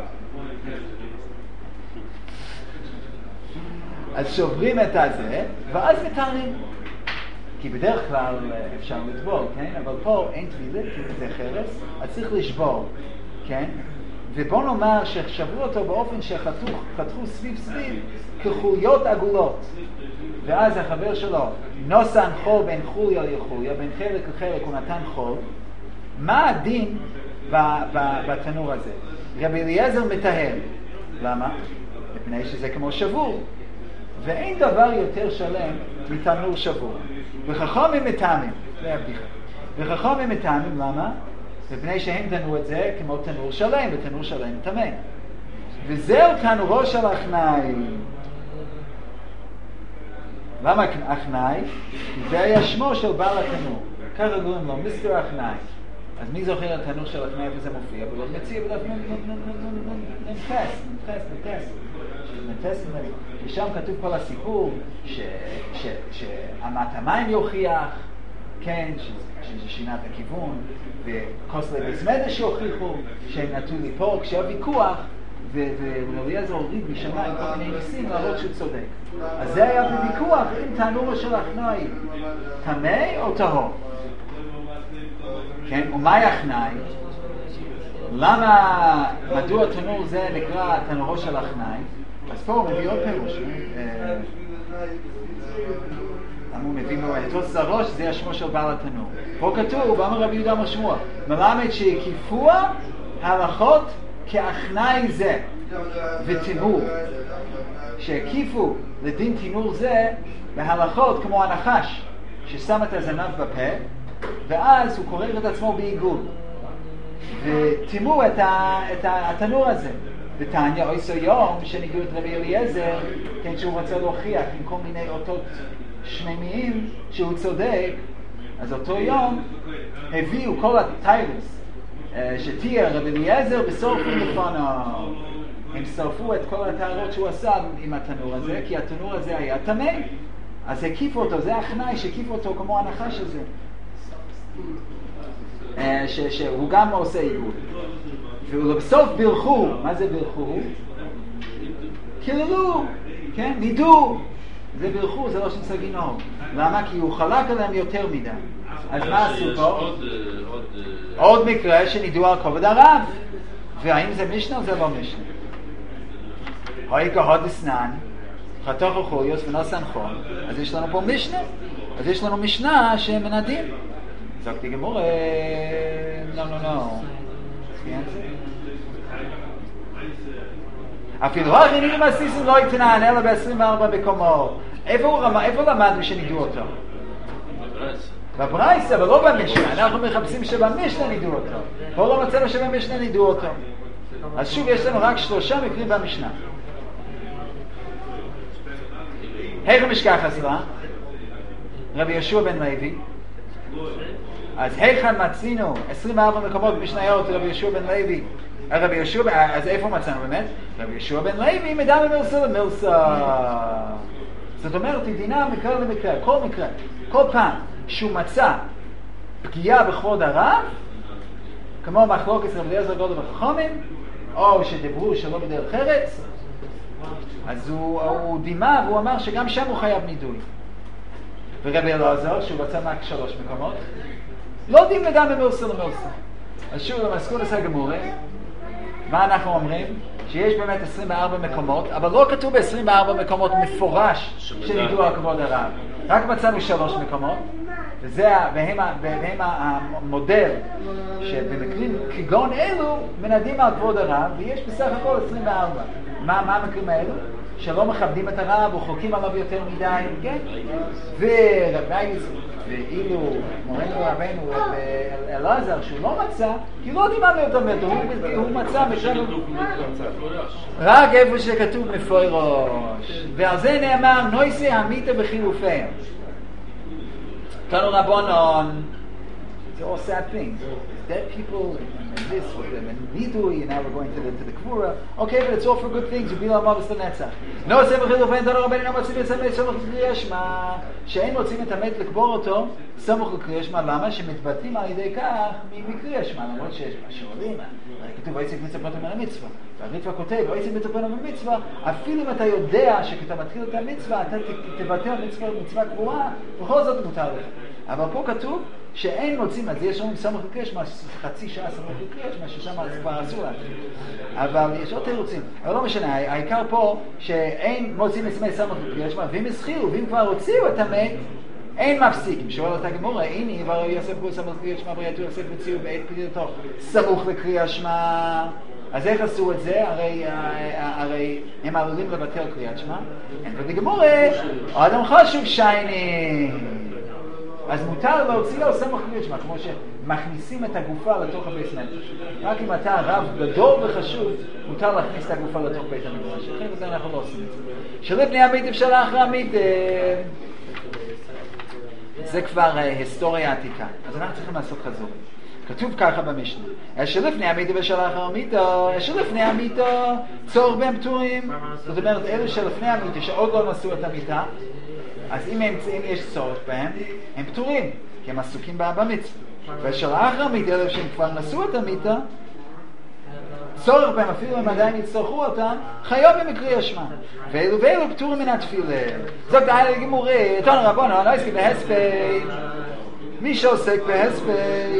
אז שוברים את הזה, ואז מתארים. כי בדרך כלל אפשר לטבול, כן? אבל פה אין טבילת, כי זה חרס, אז צריך לשבור, כן? ובוא נאמר ששברו אותו באופן שחתכו סביב סביב כחוליות עגולות. ואז החבר שלו נוסן חול בין חוליה לחוליה, בין חלק לחלק הוא נתן חול. מה הדין בתנור הזה? רבי אליעזר מטהר. למה? מפני שזה כמו שבור. ואין דבר יותר שלם מתנור שבור. וחכמים מטעמים, זה הבדיחה. וחכמים מטעמים, למה? מפני שהם תנו את זה כמו תנור שלם, ותנור שלם תמן. וזהו תנורו של הכנאי. למה הכנאי? זה היה שמו של בעל התנור. ככה קוראים לו, מיסטר הכנאי. אז מי זוכר את התנור של הכנאי וזה מופיע? ולא מציע בדף נמחס, נמחס, נמחס. נמחס, ושם כתוב כל הסיפור שאמת המים יוכיח כן, שזה שינה את הכיוון, וכוסלי בסמדה שהוכיחו שהם נטו ליפול, כשהיה ויכוח, ורבי אליעזר הוריד משמיים כל מיני ניסים להראות שהוא צודק. אז זה היה בוויכוח אם תנור של הכנאי טמא או טהור. כן, ומהי הכנאי? למה, מדוע תנור זה נקרא תנורו של הכנאי? אז פה הוא מביא עוד פירוש. הוא מביא מאותו הראש, זה השמו של בעל התנור. פה כתוב, ואמר רבי יהודה משמוע, מלמד שהקיפוע הלכות כאכנאי זה ותנור, שהקיפו לדין תנור זה בהלכות כמו הנחש ששם את הזנב בפה ואז הוא קורר את עצמו בעיגול ותימו את, ה, את ה, התנור הזה. ותניא עשו יום שניגעו את רבי אליעזר, כן, שהוא רוצה להוכיח עם כל מיני אותות שמימיים שהוא צודק, אז אותו יום הביאו כל הטיילוס שתהיה רבי אליעזר בסורפו לפנו. הם שרפו את כל הטהרות שהוא עשה עם התנור הזה, כי התנור הזה היה טמא, אז הקיפו אותו, זה הכנאי שהקיפו אותו כמו הנחש הזה. ש, שהוא גם עושה עיגול. ובסוף בירכו, מה זה בירכו? קיללו, כן, נידו. זה בירכו, זה לא שנסגי נור. למה? כי הוא חלק עליהם יותר מדי. אז מה עשו פה? עוד מקרה שנידו על כובד הרב. והאם זה משנה או זה לא משנה? הוי כהוד אסנן, חתוך וחויוס ונוסן חום. אז יש לנו פה משנה. אז יש לנו משנה שמנדים. זוגתי גמור, לא, לא, לא. אפילו הכי נידים הסיסים לא יתנען, אלא ב-עשרים וארבע מקומות. איפה למדנו שנידו אותו? בברייס, אבל לא במשנה. אנחנו מחפשים שבמשנה נידו אותו. פה לא מצאנו שבמשנה נידו אותו. אז שוב, יש לנו רק שלושה מקרים במשנה. היכן משכח עשרה? רבי יהושע בן לוי. אז היכן מצינו עשרים וארבע מקומות במשניות רבי יהושע בן לוי? רבי יהושע, אז איפה מצאנו באמת? רבי יהושע בן לוי מדם ממרסה למרסה. זאת אומרת, היא דינה מקרה למקרה, כל מקרה. כל פעם שהוא מצא פגיעה בכבוד הרב, כמו מחלוקת רבי אליעזר גודל וחכמים, או שדיברו שלא בדרך ארץ, אז הוא, הוא דימה והוא אמר שגם שם הוא חייב נידוי. ורבי אלעזר, שהוא מצא רק שלוש מקומות, לא דין מדם ממרסה למרסה. אז שוב, למסכות עשה גמורה, מה אנחנו אומרים? שיש באמת עשרים וארבע מקומות, אבל לא כתוב ב-עשרים וארבע מקומות מפורש שנידו על כבוד הרב. רק מצאנו שלוש מקומות, וזה, והם, והם המודל שבמקרים כגון אלו מנדים על כבוד הרב, ויש בסך הכל עשרים וארבע. מה, מה המקרים האלו? שלא מכבדים את הרב, או חוקים עליו יותר מדי, כן? ואילו מורנו רבנו אלעזר, שהוא לא מצא, כי לא דימה מאותו מטר, הוא מצא משלנו רק איפה שכתוב מפורש. ועל זה נאמר, נויסי המיתה בחילופיהם. תנו רבונון, it's all sad things. Dead people, and this with them, and Nidui, and now we're going to the, to the Kvura. Okay, but it's all for good things. Ubila Amavis the Netzach. No, it's ever chiluf, and Tanu Rabbeinu Amatzim et Samet Samuch l'Kriyashma. שאין רוצים את המת לקבור אותו, סמוך לקריאשמה. למה? שמתבטאים על ידי כך מקריאשמה. למרות שיש מה שאומרים, כתוב, ויצא מצווה פרטו מן המצווה. והריטב"א כותב, ויצא מצווה פרטו מן המצווה. אפילו אם אתה יודע שכשאתה מתחיל את המצווה, אתה תבטא מצווה, מצווה קבועה, בכל זאת מותר לך. אבל פה כתוב שאין מוצאים, אז יש אומרים סמוך לקריאשמה, חצי שעה סמוך לקריאשמה, ששם כבר אסור להתחיל. אבל יש עוד תירוצים. אבל לא משנה, העיקר פה שאין מוצאים עצמי סמוך לקריאשמה, ואם הסחילו, ואם כבר הוציאו את המת, אין מפסיקים. שואל אותה גמורה, הנה, כבר יוסף הוא סמוך לקריאשמה, ברייתו יוסף וציעו בעת פרידתו סמוך לקריאשמה. אז איך עשו את זה? הרי, הרי הם עלולים לבטל קריאת שמע. ובגמורה, האדם חשוב שייני. אז מותר להוציא לו סמוך קריאת שמע, כמו שמכניסים את הגופה לתוך הבית המקדש. רק אם אתה רב גדול וחשוב, מותר להכניס את הגופה לתוך בית המקדש. אחרי זה אנחנו לא עושים את זה. שלפני עמית אפשר לאחר עמית, זה כבר היסטוריה עתיקה. אז אנחנו צריכים לעשות חזור. כתוב ככה במשנה, שלפני עמיתו ושלח עמיתו, שלפני עמיתו צור בהם פטורים. זאת אומרת, אלו שלפני עמיתו שעוד לא נשאו את המיטה, אז אם, הם, אם יש צורך בהם, הם פטורים. כי הם עסוקים במצווה. ושל אחר המיטה, שהם כבר נשאו את המיטה, צורך בהם, אפילו אם עדיין יצטרכו אותם, חייבים מקריאת שמע. ואלו ואלו פטורים מן התפילה. זאת העלה גמורי, תנו רבנו, אני לא עסקי בהספי. מי שעוסק בהספי,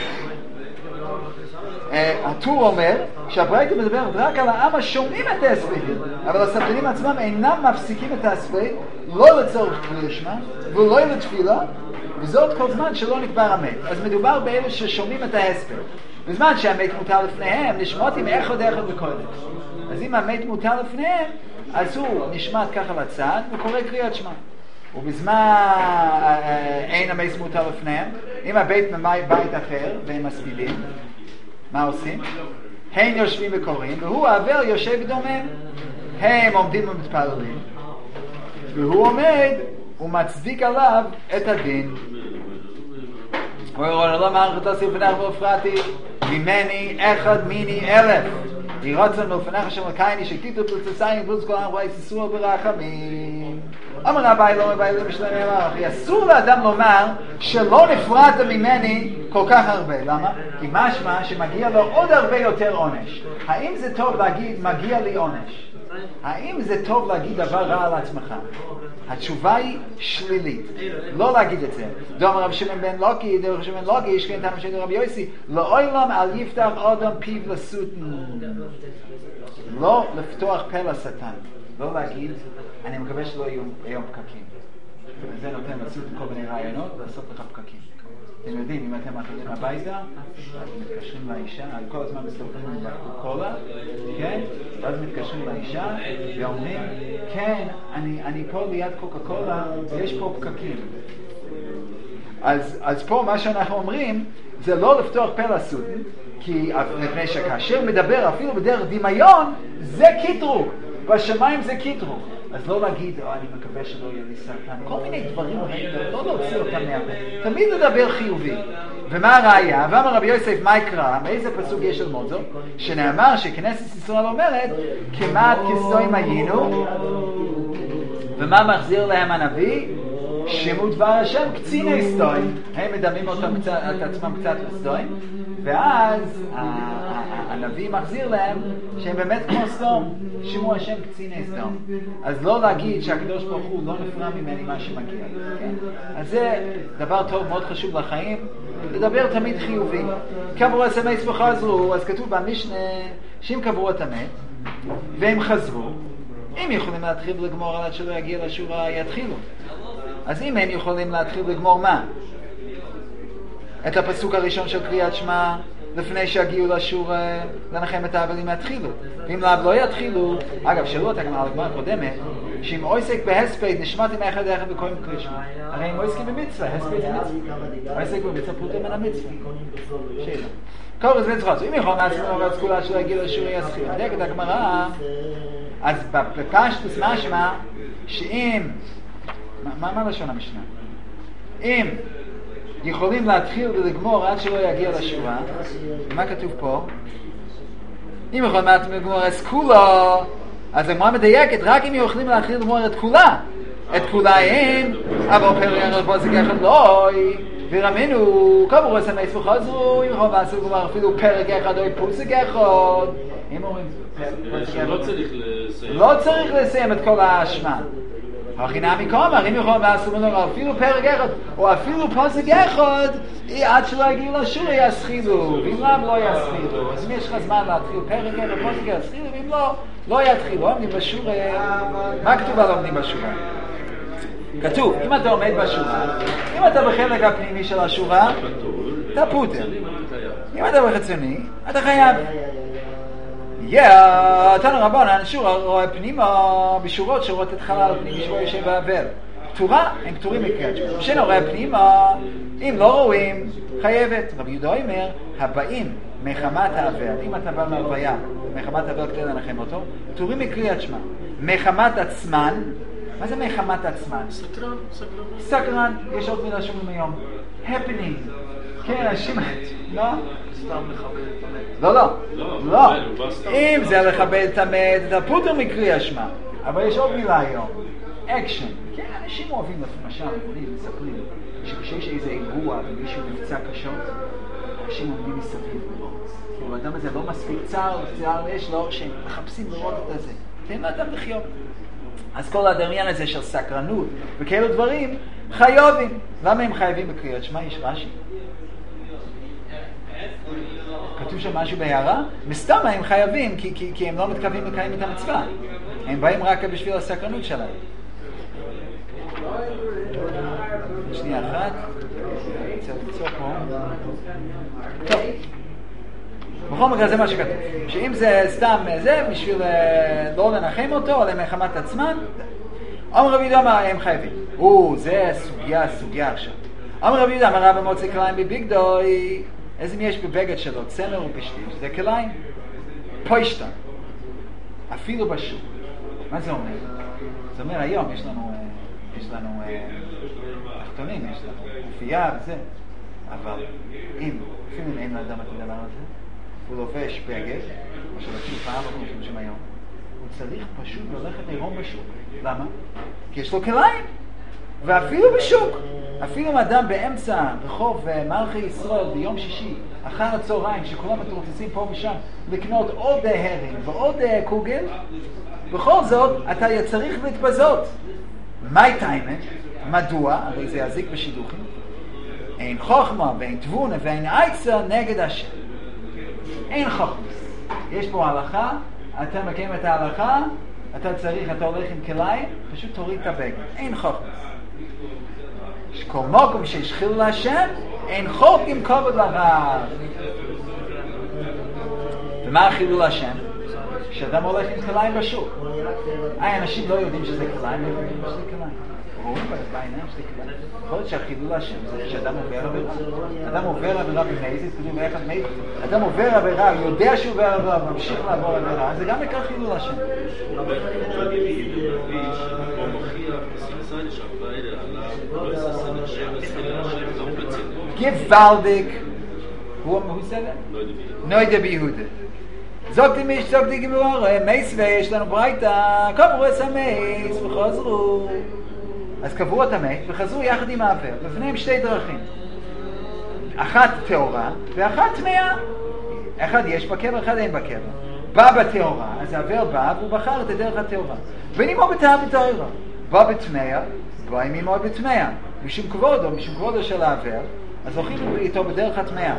הטור אומר שהברייתא מדברת רק על העם השומעים את ההספי, אבל הספרדים עצמם אינם מפסיקים את ההספי, לא לצורך קריאת שמע ולא לתפילה, וזאת כל זמן שלא נקבר המת. אז מדובר באלה ששומעים את ההספי. בזמן שהמת מותר לפניהם, נשמעות עם אחד אחד בקודש. אז אם המת מותר לפניהם, אז הוא נשמעת ככה לצד וקורא קריאת שמע. ובזמן אין המת מותר לפניהם, אם הבית מבית אחר והם מספידים, מה עושים? הם יושבים וקוראים, והוא העבר יושב ודומם. הם עומדים ומתפללים, והוא עומד ומצדיק עליו את הדין. הוא אומר, לא מערכת תוסיף פנך ואופרתי, ממני אחד מיני אלף. ירוצם לפניך שם לקייני שכתיתו פלצסיים פלוץ כל העם ויססו ברחמים. אומר רבי לא מביא לי בשלמי אמר, אחי, אסור לאדם לומר שלא נפרעת ממני כל כך הרבה. למה? כי משמע שמגיע לו עוד הרבה יותר עונש. האם זה טוב להגיד מגיע לי עונש? האם זה טוב להגיד דבר רע על עצמך? התשובה היא שלילית. לא להגיד את זה. דום רב שמעון בן לוקי, דרך שמעון לוקי, יש כאן תנא של רבי יוסי, לעולם אל יפתח אדם פיו לסוטן. לא לפתוח פה לשטן. לא להגיד, אני מקווה שלא יהיו היום פקקים. וזה נותן לצאת כל מיני רעיונות ולעשות לך פקקים. אתם יודעים, אם אתם מתחילים הביתה, אז מתקשרים לאישה, כל הזמן מסתובבים עם קוקולה, כן? ואז מתקשרים לאישה ואומרים, כן, אני, אני פה ליד קוקה קולה, ויש פה פקקים. אז, אז פה מה שאנחנו אומרים, זה לא לפתוח פה לסוטן, כי לפני שכאשר מדבר אפילו בדרך דמיון, זה קיטרוג. בשמיים זה קיטרוג. אז לא להגיד, או, אני מקווה שלא יהיה לי סרטן. כל מיני דברים, לא להוציא אותם מהפה. תמיד לדבר חיובי. ומה הראיה? ואמר רבי יוסף, מה יקרא? מאיזה פסוק יש על מוזו? שנאמר שכנסת ישראל אומרת, כמעט כסוים היינו, ומה מחזיר להם הנביא? שימו דבר השם קציני סטוים. הם מדמים אותם קצת, את עצמם קצת לסטוים. ואז הנביא מחזיר להם שהם באמת כמו סדום, שימו השם קציני סדום. אז לא להגיד שהקדוש ברוך הוא לא נפרע ממני מה שמגיע. כן? אז זה דבר טוב, מאוד חשוב לחיים, לדבר תמיד חיובי. קברו את המת וחזרו, אז כתוב במשנה שאם קברו את המת והם חזרו, אם יכולים להתחיל לגמור עד שלא יגיע לשורה, יתחילו. אז אם הם יכולים להתחיל לגמור מה? את הפסוק הראשון של קריאת שמע, לפני שהגיעו לשור לנחם את האבלים יתחילו. ואם לא יתחילו, אגב, שאלו אותה גם על הגמרא הקודמת, שאם עוסק בהספד נשמעתי מאחד לאחד וקוראים קריאת שמע. הרי אם עוסקים במצווה, הספד זה מצווה. עוסק במצווה פרוטה מן המצווה. שאלה. כל זה מצוות. אם יכולים לעשות את כולה שלא יגיעו לשור יתחילו. בדקת הגמרא, אז בפשטוס משמע, שאם, מה, מה לשון המשנה? אם יכולים להתחיל ולגמור עד שלא יגיע לשורה, מה כתוב פה? אם יכולים לגמור את כולה, אז הגמרא מדייקת, רק אם יכולים להתחיל לגמור את כולה. את כולה אין, אבל פרק פוסק אחד לא, ורמינו, קברו את המת וחזרו, אם יכולים לעשות לגמור אפילו פרק אחד או פוסק אחד. אם אומרים, לא צריך לסיים. לא צריך לסיים את כל האשמה. הכינה מקומר, אם יכולים לעשות לנו אפילו פרק אחד, או אפילו פוסק אחד, עד שלא יגיעו לשור יסחילו, ואם לא, לא יסחילו. אז אם יש לך זמן להתחיל פרק אחד, פוסק יסחילו, ואם לא, לא יתחילו. עומדים בשורה, מה כתוב על עומדים בשורה? כתוב, אם אתה עומד בשורה, אם אתה בחלק הפנימי של השורה, אתה פוטר. אם אתה בחצוני, אתה חייב. יא, תנו רבנן, שורה רואה פנימה בשורות שרואות את חלל פנימי שבו יושב העבר. פטורה, הם פטורים מקריאת שמע. שאינו רואה פנימה, אם לא רואים, חייבת. רבי יהודה אומר, הבאים מחמת העבר, אם אתה בא מהלוויה, מחמת העבר כדי לנחם אותו, פטורים מקריאת שמע. מחמת עצמן, מה זה מחמת עצמן? סקרן, סקרן. סקרן, יש עוד מילה שומעים היום. happening. כן, אנשים, לא? סתם לכבד את המת. לא, לא, לא. הוא בא סתם. אם זה לכבד את המת, אתה פוטר מקריאת שמע. אבל יש עוד מילה היום. אקשן. כן, אנשים אוהבים למשל, מספרים, שכשיש איזה אירוע ומישהו נפצע קשות, אנשים עומדים מסביב. כאילו, האדם הזה לא מספיק צער, צער יש לו, שהם מחפשים לראות את זה. תן לאדם לחיות. אז כל הדמיין הזה של סקרנות וכאלו דברים חייבים. למה הם חייבים בקריאת שמע? יש רש"י. כתוב שם משהו בהערה? מסתם הם חייבים, כי, כי, כי הם לא מתכוונים לקיים את המצווה. הם באים רק בשביל הסקרנות שלהם. שנייה אחת. צריך לצור פה. טוב. בכל מקרה זה מה שכתוב. שאם זה סתם זה, בשביל לא לנחם אותו, או למחמת עצמן, אמר רבי יהודה אמר, הם חייבים. או, זה סוגיה, סוגיה עכשיו. אמר רבי יהודה אמר, רבי מוצא כליים בביגדוי, איזה מי יש בבגד שלו, צמר ופשטיש, זה כליים. פוישטה. אפילו בשוק. מה זה אומר? זה אומר, היום יש לנו, יש לנו תחתונים, יש לנו אופייה וזה. אבל אם, אפילו אם אין לאדם את הדבר הזה, הוא לובש בגד, או שלבשו פעם, אנחנו משתמשים היום, הוא צריך פשוט ללכת עירום בשוק. למה? כי יש לו כליים. ואפילו בשוק. אפילו אם אדם באמצע רחוב מלכי ישראל ביום שישי, אחר הצהריים, שכולם מתרוצצים פה ושם, לקנות עוד הרים ועוד קוגל, בכל זאת אתה צריך להתבזות. מהי טיימן? מדוע? הרי זה יזיק בשידוכים. אין חוכמה ואין תבונה ואין עצה נגד השם. אין חוכמה. יש פה הלכה, אתה מקיים את ההלכה, אתה צריך, אתה הולך עם כליים, פשוט תוריד את הבגד. אין חוכמה. כל מקום שיש חילול להשם, אין חוק עם כבוד לרב. ומה החילול להשם? שאדם הולך עם כליים בשוק. אי, אנשים לא יודעים שזה כליים, לא יודעים שזה כליים. רואים בעיניים שזה כליים. יכול להיות שהחילול להשם זה שאדם עובר עבירה. אדם עובר עבירה במייזית, כתוב באחד מייזית. אדם עובר עבירה, הוא יודע שהוא עובר עבירה, ממשיך לעבור עבירה, אז זה גם יקר חילול להשם. גוואלדיק. Who said that? נוידה ביהודה. זוגתי מיש, זוגתי גמור, מייס ויש לנו ברייטה, קברו את המייס וחזרו. אז קברו את המייס וחזרו יחד עם העבר, בפניהם שתי דרכים. אחת תאורה ואחת טמאה. אחד יש בקבר, אחד אין בקבר. בא בתאורה, אז העבר בא והוא בחר את הדרך התאורה. ונימו בתאה בתאורה. בא בטמאה, בא עם אימו בטמאה. משום כבודו, משום כבודו של העבר, אז הולכים איתו בדרך הטמאה.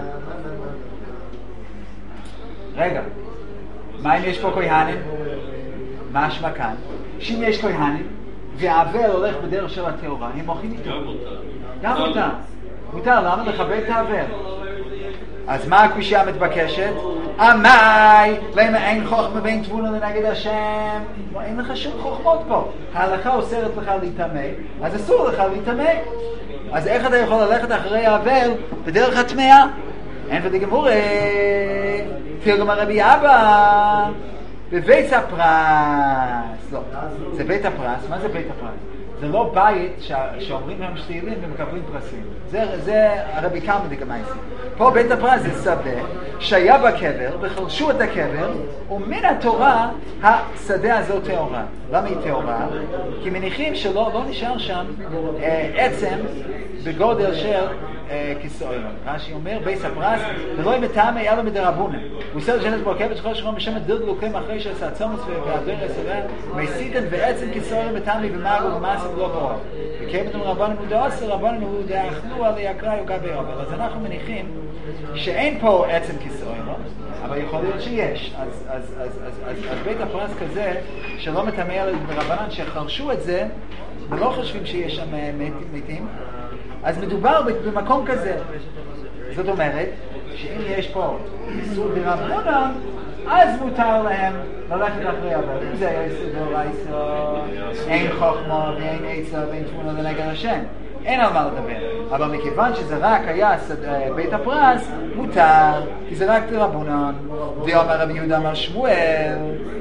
רגע, מה אם יש פה כהנים? מה אשמה כאן? שאם יש כהנים, והעבר הולך בדרך של התאורה, הם הולכים איתו. גם אותה. גם אותה. מותר, למה לכבד את העבר? אז מה הקושיה המתבקשת? אמי, למה אין חוכמה ואין תבונה לנגד השם? אין לך שום חוכמות פה. ההלכה אוסרת לך להתאמה, אז אסור לך להתאמה. אז איך אתה יכול ללכת אחרי העבר בדרך הטמאה? אין ודגמור, תרגם הרבי אבא, בבית הפרס. לא, זה בית הפרס. מה זה בית הפרס? זה לא בית שאומרים להם שתהילים ומקבלים פרסים. זה, זה הרבי קלמן דגמייסי. פה בית הפרס זה שדה שהיה בקבר וחרשו את הקבר, ומן התורה השדה הזו תאורה. למה היא תאורה? כי מניחים שלא לא נשאר שם אה, עצם בגודל של אה, כיסאויון. רש"י אומר, בית הפרס ולא עם טעמי אלא מדרבנן. הוא עושה לשנת ברכבת שכל שכם בשם דוד לוקם אחרי שעשה צומץ והדור הסבר מסיתן ועצם כיסאויון בטעמי ומאגו ומאסי ולא ברור. וכאבתם רבנו מודע עשר, רבנו מודע אכלו על יקרא יוגע בעבר. אז אנחנו מניחים שאין פה עצם כיסאויון, אבל יכול להיות שיש. אז, אז, אז, אז, אז, אז בית הפרס כזה שלא מטמא על רבנן שחרשו את זה ולא חושבים שיש שם מתים, אז מדובר במקום כזה. זאת אומרת שאם יש פה איסור דרבנן, אז מותר להם ללכת אחרי אבל אם זה היה איסור דאורייתא, אין חוכמה ואין עצה ואין תבונה לנגד השם, אין על מה לדבר. אבל מכיוון שזה רק היה בית הפרס, מותר, כי זה רק דרבנן. ואמר רבי יהודה אמר שמואל,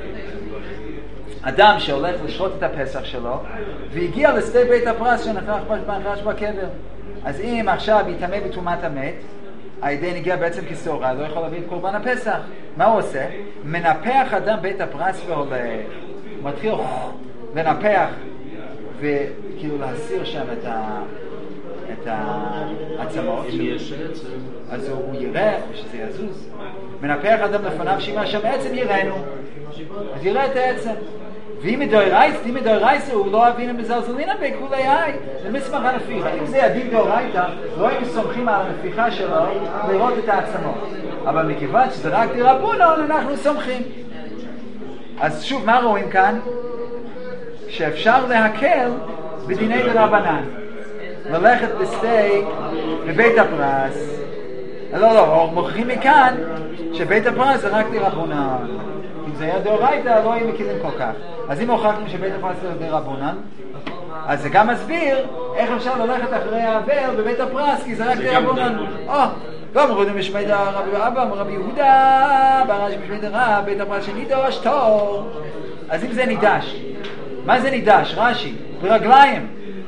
אדם שהולך לשחוט את הפסח שלו והגיע לשדה בית הפרס שנכח בקבר, אז אם עכשיו יטמא בטומאת המת, הידי נגיע בעצם כסורה, לא יכול להביא את קורבן הפסח. מה הוא עושה? מנפח אדם בית הפרס והולך, מתחיל לנפח וכאילו להסיר שם את ה... את העצמות. אם יש עצם. אז הוא יראה, שזה יזוז. מנפח אדם לפניו שימה שם עצם יראינו. אז יראה את העצם. ואם מדאורייתא, אם מדאורייתא הוא לא אבינו מזלזלינן בכולי איי. זה מסמך הנפיחה. אם זה הדין דאורייתא, לא היינו סומכים על הנפיחה שלו לראות את העצמות. אבל מכיוון שזה רק דרבנן, אנחנו סומכים. אז שוב, מה רואים כאן? שאפשר להקל בדיני דרבנן. ללכת בסטייק בבית הפרס. לא, לא, מוכיחים מכאן שבית הפרס זה רק דרבנן. אם זה היה דאורייתא, לא היו מכירים כל כך. אז אם הוכחנו שבית הפרס זה דרבנן, אז זה גם מסביר איך אפשר ללכת אחרי העבר בבית הפרס, כי זה רק דרבנן. או, לא מרודים בשמי רבי אבא, רבי יהודה, ברש בשמי רב, בית הפרס שנידוש תור. אז אם זה נידש, מה זה נידש? רש"י, ברגליים.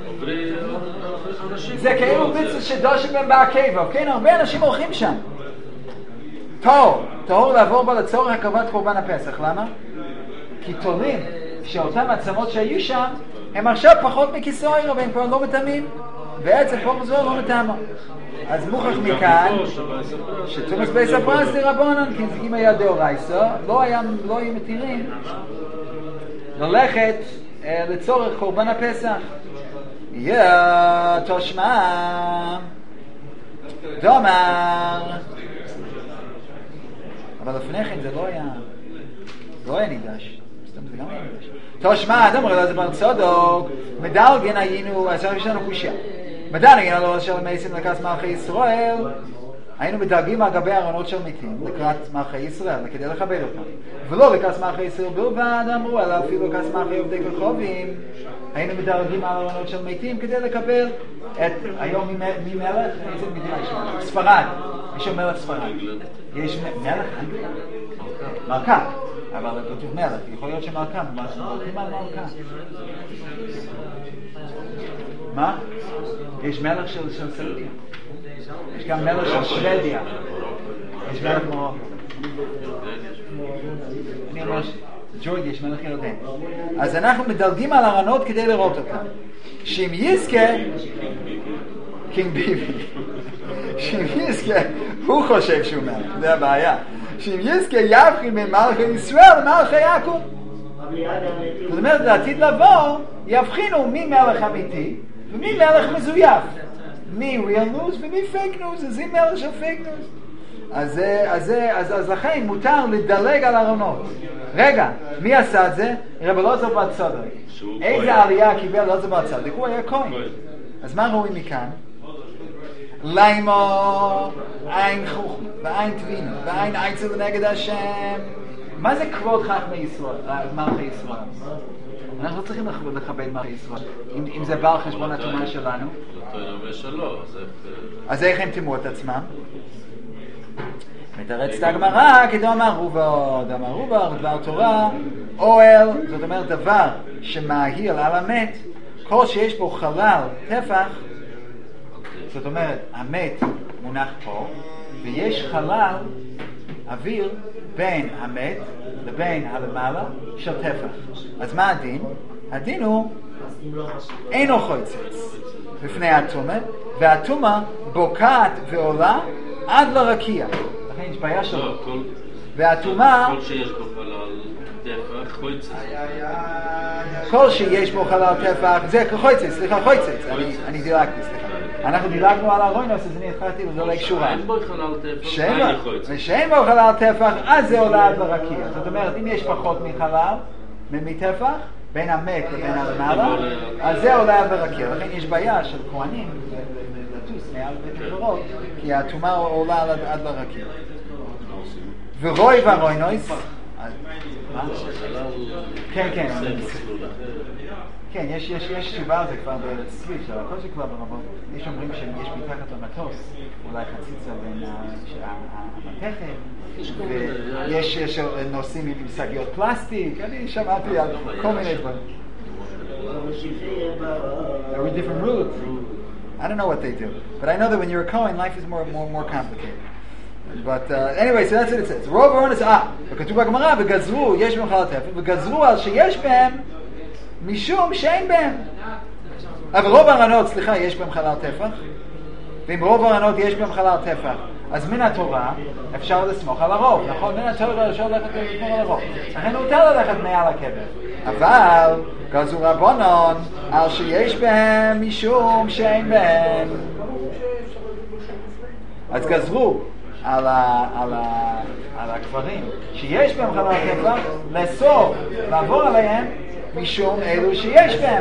זה כאילו ביצוע שדושים בהם בעקבו, כן? הרבה אנשים הולכים שם. טהור, טהור לעבור בה לצורך הקרבת קורבן הפסח. למה? כי תולים שאותם עצמות שהיו שם הם עכשיו פחות מכיסוי והם כבר לא מטמאים. בעצם פה מזור לא מטמא. אז מוכח מכאן שתומס בייס הפרס דרבנן, כי אם היה דאורייתא לא היה לא היו מתירים ללכת לצורך קורבן הפסח. יא תשמע דומר, אבל לפני כן זה לא היה לא היה נידש, סתם זה גם היה נידש. תשמע דומר, זה בר צדוק מדלגן היינו, אז יש לנו קושיה מדלגן על אורס של מייסים לקראת מלכי ישראל, היינו מדלגים על גבי ארונות של מתים לקראת מלכי ישראל כדי לכבד אותם, ולא לקראת מלכי ישראל בלבד, אמרו אלא אפילו לקראת מלכי עובדי כוכבים. היינו מדלגים על ארונות של מתים כדי לקבל את היום ממלך, איזה מדינה יש מלך? ספרד, יש מלך ספרד, יש מלך אנגליה? מלכה, אבל כתוב מלך, יכול להיות שמלכה, מלכים על מלכה. מה? יש מלך של סעודיה, יש גם מלך של שוודיה, יש מלך מרוקו. אני אומר ג'ורגי, יש מלך ירדן. אז אנחנו מדלגים על ארונות כדי לראות אותם. שאם יזכה, קינג ביבי, שאם יזכה, הוא חושב שהוא מלך, זה הבעיה. שאם יזכה יבחין בין מלכי ישראל למלכי יעקב. זאת אומרת, לעתיד לבוא, יבחינו מי מלך אמיתי ומי מלך מזויף. מי real news ומי fake news, אז אם מלך של fake news. אז, אז, אז, אז לכן מותר לדלג על ארונות. רגע, מי עשה את זה? רבי אלעזר בר צדוק. איזה עלייה קיבל אלעזר בר צדוק? הוא היה כהן. אז מה רואים מכאן? לימו, עין חוכמה, ועין תבינה, ועין עצה לנגד השם. מה זה כבוד חכמי ישראל, מלכי ישראל? אנחנו לא צריכים לכבד מלכי ישראל. אם, אם זה בא על חשבון התרומה שלנו. אז איך הם תימו את עצמם? מתרצת הגמרא, כדאמר רובה, דאמר רובה, דבר תורה, אוהל, זאת אומרת דבר שמאהיל על המת, כל שיש בו חלל, טפח, זאת אומרת, המת מונח פה, ויש חלל, אוויר, בין המת לבין הלמעלה של טפח. אז מה הדין? הדין הוא, אינו חוצץ בפני התומה, והתומה בוקעת ועולה עד לרקיע. לכן יש בעיה שלו. והתומה... כל שיש בו חלל טפח, חוצץ. כל שיש בו חלל טפח, זה חוצץ, סליחה, חוצץ. אני דילגתי, סליחה. אנחנו דילגנו על הרוינוס, אז אני התחלתי לדלג שורה. שאין בו חלל טפח, מה היא חוצץ? ושאין בו חלל טפח, אז זה עולה עד לרקיע. זאת אומרת, אם יש פחות מחלל, מטפח, בין המת לבין הלמעלה, אז זה עולה עד לרקיע. לכן יש בעיה של כהנים לטוס מעל בית הקברות, כי התומה עולה עד לרקיע. ורוי והרוינוס, כן, כן, כן, יש יש תשובה על זה כבר בארץ צבי, של הכל שכבר ברבות, יש אומרים שיש מתחת למטוס, אולי חציצה בין המתכת, ויש נושאים עם סגיות פלסטיק, אני שמעתי על כל מיני דברים. There are different rules. I don't know what they do, but I know that when you're a Kohen, life is more more more complicated. But uh, anyway, so that's what it says. רוב אורנס, אה, וכתוב בגמרא, וגזרו, יש בהם חלל טפח, וגזרו על שיש בהם משום שאין בהם. אבל רוב הרעיונות, סליחה, יש בהם חלל טפח, ואם רוב הרעיונות יש בהם חלל טפח, אז מן התורה אפשר לסמוך על הרוב, נכון? מן התורה אפשר ללכת לסמוך על הרוב. לכן הותר ללכת מעל הקבר. אבל גזרו רבנן על שיש בהם משום שאין בהם. אז גזרו על, ה, על, ה, על הכפרים שיש בהם חלל טפח, לאסור, לעבור עליהם משום אלו שיש בהם.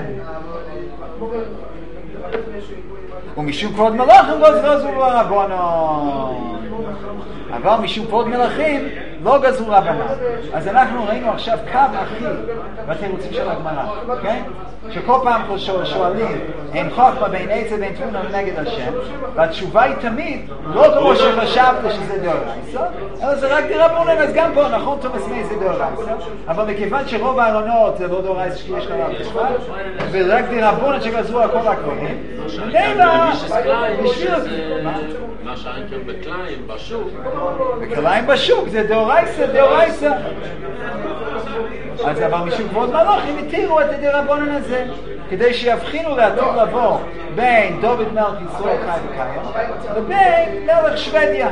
ומשום כבוד מלאכים לא גזרו רבנן. אבל משום כבוד מלאכים לא גזרו רבנן. אז אנחנו ראינו עכשיו קו אחי בתירוצים של הגמרא, כן? שכל פעם שואלים אין חוכמה בין עצה בין תבונה נגד השם, והתשובה היא תמיד לא כמו שחשבת שזה דאורייתא, אלא זה רק דרבנן. אז גם פה נכון תומס מי זה דאורייתא, אבל מכיוון שרוב הארונות זה לא דאורייתא שיש חלל טפח, ורק דרבנן שגזרו על כל הקברים, בשביל מה שהאנקר בקליים בשוק, בקליים בשוק זה דאורייתא, דאורייתא. אז אבל משום כבוד מלאכים התירו את הדרבנן הזה, כדי שיבחינו לעתיד לבוא בין דוד מלך ישראל חי וקיים ובין מלך שוודיה.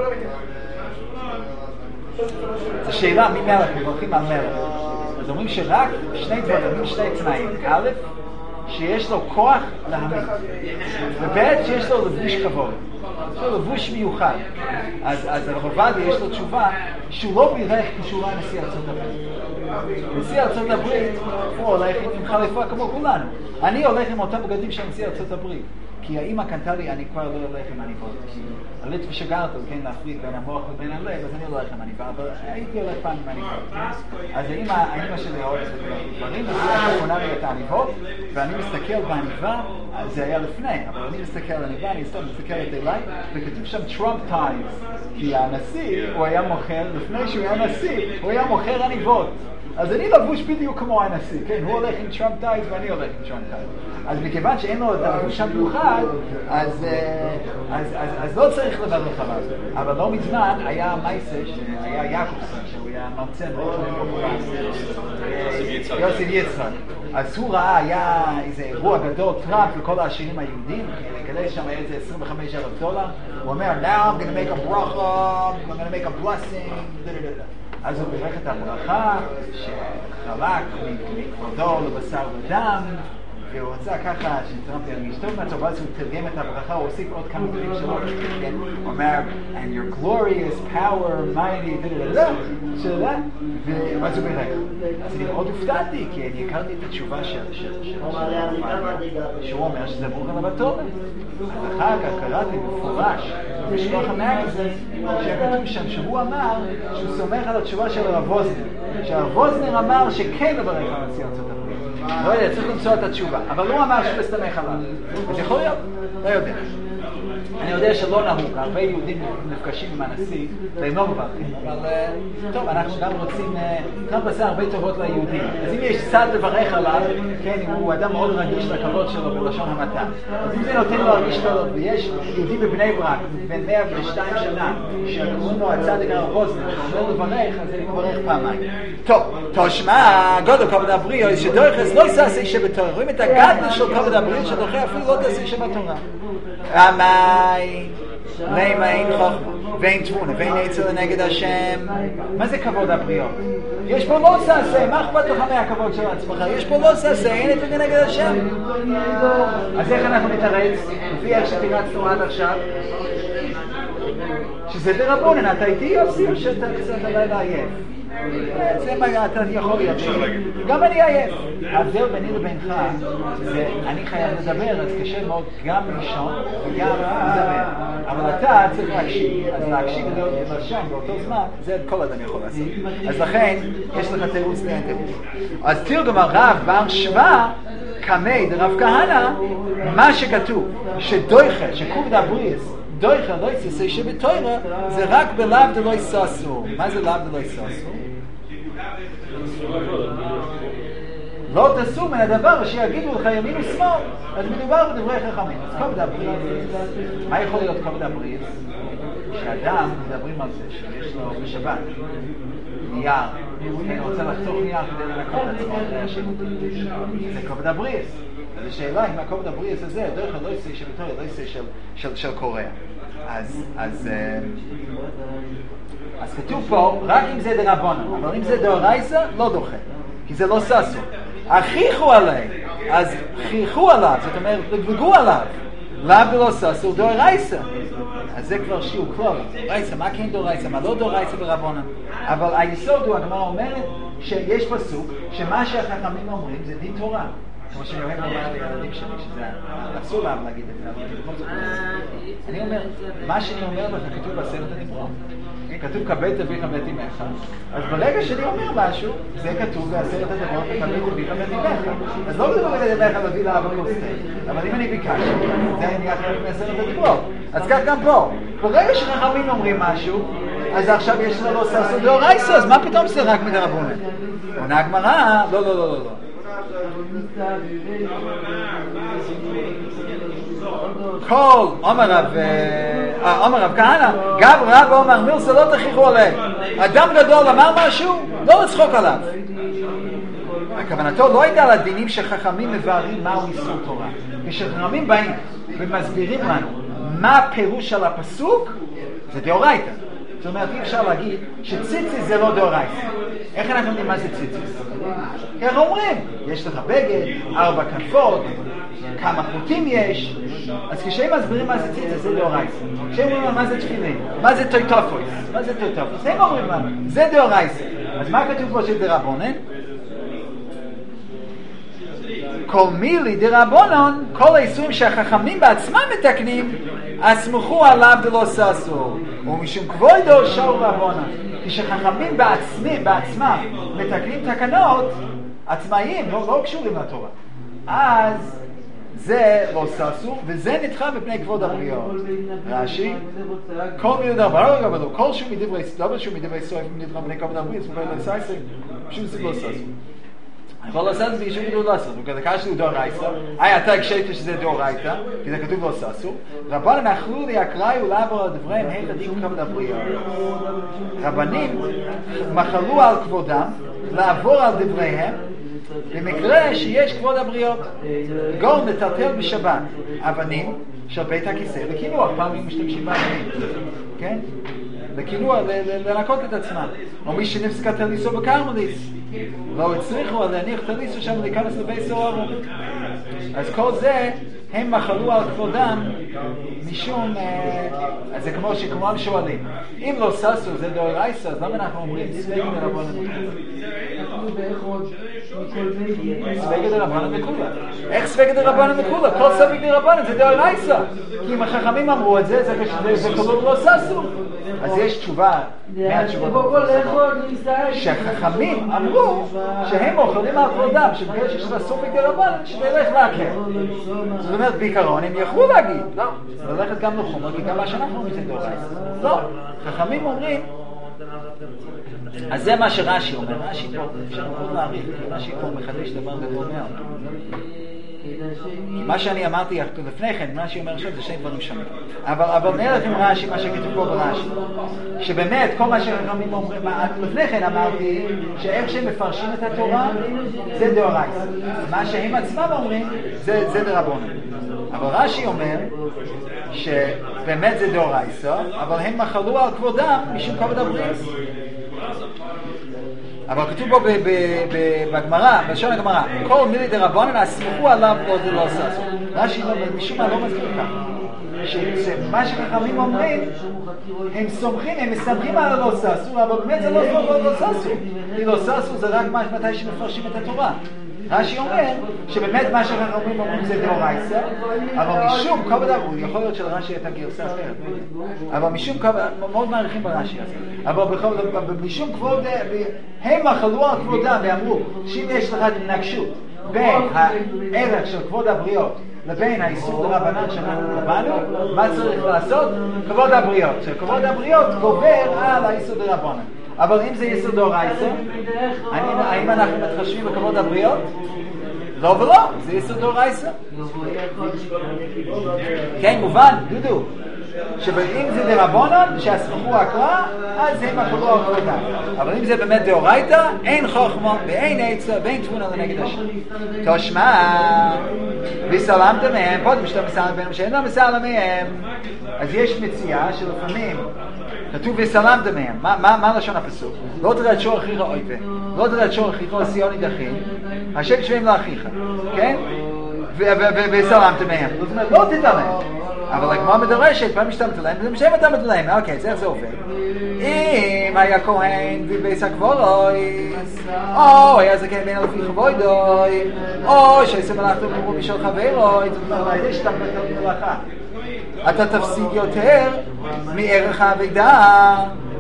זו שאלה מי מלך, מברכים על מלך. אז אומרים שרק שני דברים, שני תנאים. א', שיש לו כוח להמית, וב' שיש לו לבוש כבוד, יש לו לבוש מיוחד. אז, אז הרב עובדיה יש לו תשובה שהוא לא בירך כשהוא ראה נשיא ארצות הברית. נשיא ארצות הברית הוא הולך עם חליפה כמו כולנו. אני הולך עם אותם בגדים של נשיא ארצות הברית, כי האמא קנתה לי, אני כבר לא הולך עם עניבות, כי הלית ושגרת, כן, להפריד בין המוח ובין הלב, אז אני לא הולך עם עניבה, אבל הייתי הולך פעם עם עניבות. אז האמא, האמא שלי אוהבת דברים, אז היא קונה לי את העניבות, ואני מסתכל בעניבה, זה היה לפני, אבל אני מסתכל על העניבה, אני מסתכלת אליי, וכתוב שם טראמפ טיימס, כי הנשיא, הוא היה מוכר, לפני שהוא היה נשיא, הוא היה מוכר עניבות. אז אני לבוש בדיוק כמו הנשיא, כן? הוא הולך עם טראמפ טייז ואני הולך עם טראמפ טייז. אז מכיוון שאין לו את הלבוש המיוחד, אז, אז, אז, אז לא צריך לברך עליו. אבל לא מזמן היה מייסה שהיה יעקובסון, שהוא היה מרצה מאוד יוסף יצחק. אז הוא ראה, היה איזה אירוע גדול, טראמפ לכל העשירים היהודים, כדי שם היה איזה עשרים וחמישה אלף דולר. הוא אומר, now I'm going to make a bracha, I'm going to make a blessing, אז הוא בירך את הברכה שחלק מכבודו לבשר ודם, והוא רצה ככה שטראמפ ירגיש טוב מהטוב, אז הוא תרגם את הברכה, הוא הוסיף עוד כמה דברים שלו, הוא אומר, and your glorious power, mighty, שאלה, ואז הוא בירך. אז אני מאוד הופתעתי, כי אני הכרתי את התשובה של שהוא אומר שזה ברוך הנבטור. אז אחר כך קראתי מפורש בשלוח המאגזין שכתוב שם שהוא אמר שהוא סומך על התשובה של הרב ווזנר, שהרב ווזנר אמר שכן לברך על נשיא ארצות הברית. לא יודע, צריך למצוא את התשובה, אבל הוא אמר שהוא מסתמך עליו. אז יכול להיות? לא יודע. אני יודע שלא נהוג, הרבה יהודים נפגשים עם הנשיא והם לא מברכים, אבל טוב, אנחנו גם רוצים, טראמפ עשה הרבה טובות ליהודים, אז אם יש צד לברך עליו, כן, אם הוא אדם מאוד רגיש לכבוד שלו בלשון המעטה, אז אם זה נותן לו להרגיש טוב, ויש יהודי בבני ברק, בן מאה ושתיים שנה, שקוראים לו הצדיק הרב ווזנר, שאומר לברך, אז אני מברך פעמיים. טוב, תשמע, גודל כבוד הבריא, שדויכס לא יעשה שבתורה, רואים את הגדל של כבוד הבריא, שדוחה אפילו לא תעשה שבתורה. רמאי, למה אין חוכמה, ואין תבונה, ואין עצה לנגד השם. מה זה כבוד הבריות? יש פה לא סעשה, מה אכפת לך מהכבוד של עצמך? יש פה לא סעשה, אין את זה נגד השם. אז איך אנחנו נתרץ? לפי איך שתירצנו עד עכשיו? שזה דרבנן, אתה איתי יוסי או שאתה קצת הלילה עייף? זה מה אתה יכול להיות. גם אני עייף. ההבדל ביני לבינך זה אני חייב לדבר, אז קשה מאוד גם לישון וגם לדבר. אבל אתה צריך להקשיב. אז להקשיב ולשם באותו זמן, זה כל אדם יכול לעשות. אז לכן, יש לך תירוץ לאינטרנט. אז תרגום הרב בר שבא קמי דרב כהנא, מה שכתוב, שדויכה, שכובד הבריס, דויכה לא יצא שבתורה, זה רק בלאו דלא יססו. מה זה לאו דלא יססו? לא תסור מן הדבר שיגידו לך ימין ושמאל. אז מדובר בדברי חכמים. אז כובד הבריס, מה יכול להיות כובד הבריס? שאדם מדברים על זה שיש לו בשבת נייר אני רוצה לחתוך נייר כדי לנקות את עצמו, זה כובד הבריאס. אז השאלה אם הכובד הבריאס הזה, דרך הלא יצא של ויטוריה, לא יצא של קוריאה. אז כתוב פה, רק אם זה דרבנן, אבל אם זה דאורייסה, לא דוחה, כי זה לא ססו. הכריחו עליי, אז חייכו עליו, זאת אומרת, לגבגו עליו. לאו דלא ססו דאורייסה. אז זה כבר שיעור כלול. דאורייסה, מה כן דאורייסה, מה לא דאורייסה ברבנן? אבל היסוד הוא, הגמרא אומרת, שיש פסוק, שמה שהחכמים אומרים זה דין תורה. כמו שאני אוהב לומר לילדים שלי, שזה אסור להם להגיד את זה, אבל בכל זאת אני אומר, מה שאני אומר לך כתוב בעשרת הדיברות. כתוב כבד את אביך ואת אמך, אז ברגע שאני אומר משהו, זה כתוב בעשרת הדיברות, כבד את אביך ואת אמך. אז לא מדבר את אמך להביא לאבא קוסטי, אבל אם אני ביקשתי, זה אני אחר בעשרת הדיברות. אז כך גם פה, ברגע שחכמים אומרים משהו, אז עכשיו יש לנו ססו דאורייסה, אז מה פתאום זה רק מדרבנן? עונה הגמרא, לא, לא, לא, לא. כל אומר רב אומר רב כהנא גב רב אומר מילסה לא תכריחו עליהם. אדם גדול אמר משהו, לא לצחוק עליו. הכוונתו לא הייתה על הדינים שחכמים מבארים מהו איסור תורה. כשחכמים באים ומסבירים לנו מה הפירוש של הפסוק, זה דאורייתא. זאת אומרת, אי אפשר להגיד שציציס זה לא דאורייתא. איך אנחנו יודעים מה זה ציציס? איך אומרים? יש לך בגד, ארבע כנפות, כמה חוטים יש. אז כשהם מסבירים מה זה ציציס זה דאורייתא. כשהם אומרים מה זה תפילין, מה זה טויטופוס, מה זה טויטופוס, הם אומרים לנו, זה דאורייתא. אז מה כתוב פה של דרבנן? כל מילי דרבנן, כל האיסורים שהחכמים בעצמם מתקנים, הסמכו עליו דלא ססו, ומשום כבודו שור רבנן. כשחכמים בעצמם, בעצמם מתקנים תקנות עצמאיים, לא, לא קשורים לתורה, אז זה לא ססו, וזה נדחה בפני כבוד הבריות. רש"י, כל מילי דרבנן, אבל כל שהוא מדברי, לא שהוא מדברי סוף, נדחה בפני כבוד הבריות, זה לא ססו, שום סיב לא ססו. יכול לעשות את זה בישהו גדול לעשות, וכזה קרה שזה דאורייתא, היי אתה הקשית שזה דאורייתא, כי זה כתוב לא ססו, רבנן אכלו להקראי ולעבור על דבריהם, הם תדיעו כבוד הבריות. רבנים מחלו על כבודם, לעבור על דבריהם, במקרה שיש כבוד הבריות. גול מטלטל בשבת, אבנים של בית הכיסא, לקינוח, פעמים משתמשים באבנים, כן? לקינוח, לנקות את עצמם. או מי שנפסק תליסו בקרמליס, לא הצליחו להניח תליסו שם להיכנס לבית סוהר. אז כל זה הם מחלו על כבודם משום, אז זה כמו שכמובן שואלים, אם לא ססו זה דאורייתא, אז למה אנחנו אומרים ספק דרבנן? ספק דרבנן וכולה. איך ספק דרבנן וכולה? כל ספק דרבנן זה דאורייתא. כי אם החכמים אמרו את זה, זה כלול לא ססו. אז יש תשובה, מהתשובות שהחכמים אמרו שהם אוכלים על כבודם, שבגלל שיש לה ספק דרבנן, שנלך להקל. זאת אומרת, בעיקרון הם יכלו להגיד, לא, ללכת גם לחומר, כי גם מה שאנחנו אומרים זה דאורייתא. לא, חכמים אומרים, אז זה מה שרש"י אומר. רש"י פה, אפשר מאוד להעריך, רש"י פה מחדש דבר גדול מאוד. מה שאני אמרתי לפני כן, מה שאני אומר עכשיו זה שני דברים שונים. אבל, אבל נלך עם רש"י, מה שכתוב פה ברש"י, שבאמת כל מה שחכמים אומרים, לפני כן אמרתי שאיך שהם מפרשים את התורה זה דאורייתא, מה שהם עצמם אומרים זה, זה דרבנן. אבל רש"י אומר שבאמת זה דאורייתא, אבל הם מחלו על כבודם משום כבוד הבריות. אבל כתוב פה בגמרא, בלשון הגמרא, כל מילי דרבנן הסמכו עליו לא ססו. רש"י משום מה לא מזכיר ככה. שמה שחכמים אומרים, הם סומכים, הם מסמכים על הלא ססו, אבל באמת זה לא ססו. כי לא ססו זה רק מתי שמפרשים את התורה. רש"י אומר שבאמת מה שחכמים אומרים זה דאורייתא, אבל משום כבוד הבריות, יכול להיות שלרש"י הייתה גרסה אחרת, אבל משום כבוד, מאוד מעריכים ברש"י הזה, אבל משום כבוד, הם מחלו על כבודם ואמרו שאם יש לך נקשות בין הערך של כבוד הבריות לבין האיסור דרבנן שאנחנו קבענו, מה צריך לעשות? כבוד הבריות. שכבוד הבריות גובר על האיסור דרבנן. אבל אם זה איסור דאורייתא, האם אנחנו מתחשבים בכבוד הבריות? לא ולא, זה איסור דאורייתא. כן, מובן, דודו. שאם זה דרבנן, שהסמכו הקרא, אז הם אכלו אכלותם. אבל אם זה באמת דאורייתא, אין חוכמה ואין עצה ואין תבונה לנגד השם. תשמע, וסלמת מהם, פה משתה מסלם בהם, שאין מסלם מהם, אז יש מציאה שלפעמים כתוב וסלמת מהם. מה, מה, מה לשון הפסוק? לא תראה את שור אחיך אויפה, לא תראה את שור אחיך סיוני דחים, השם שווים לאחיך, כן? וסלמת מהם. זאת אומרת, לא תתעלם. אבל הגמרא מדרשת, פעם משתמת להם, זה משם אתה מדלם. אוקיי, אז איך זה עובד? אם היה כהן ובייס הקבורוי, או היה זקן בין אלפי חבוידוי, או שעשה מלאכתו כמו משל חברוי, זאת אומרת, על ידי שאתה מלאכת מלאכה, אתה תפסיד יותר מערך האבידה.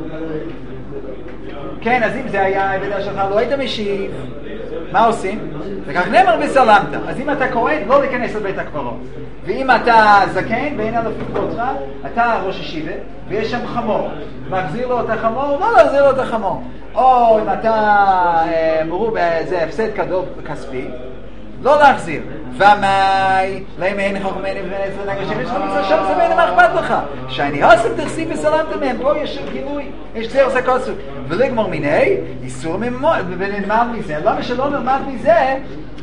כן, אז אם זה היה האבידה שלך, לא היית משיב. מה עושים? וכך נאמר וסלמת. אז אם אתה כהן, לא להיכנס לבית הקברות. ואם אתה זקן, ואין אלפים כבודך, אתה ראש ישיבה, ויש שם חמור. מחזיר לו את החמור? לא להחזיר לו את החמור. או אם אתה מרו באיזה הפסד כספי, לא להחזיר. ומאי, להם אין חוכמני ובן עשרה נגע שם, יש לך מצא שם זה ואין מה אכפת לך. שאני עושים תחסים וסלמתם מהם, פה יש גילוי, יש צער סקוסו. ולגמור מיני, איסור ממות, ונלמד מזה. למה שלא נלמד מזה,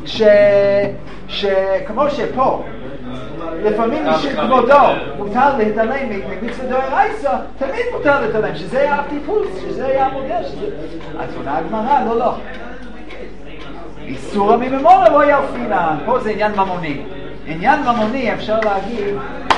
שכמו שפה, לפעמים משל כבודו מותר להתעלם ממצוות דאורייתא, תמיד מותר להתעלם, שזה היה הטיפוס, שזה היה המודל, אז עונה הגמרא, לא, לא. איסור מממורה לא ירפינן, פה זה עניין ממוני. עניין ממוני אפשר להגיד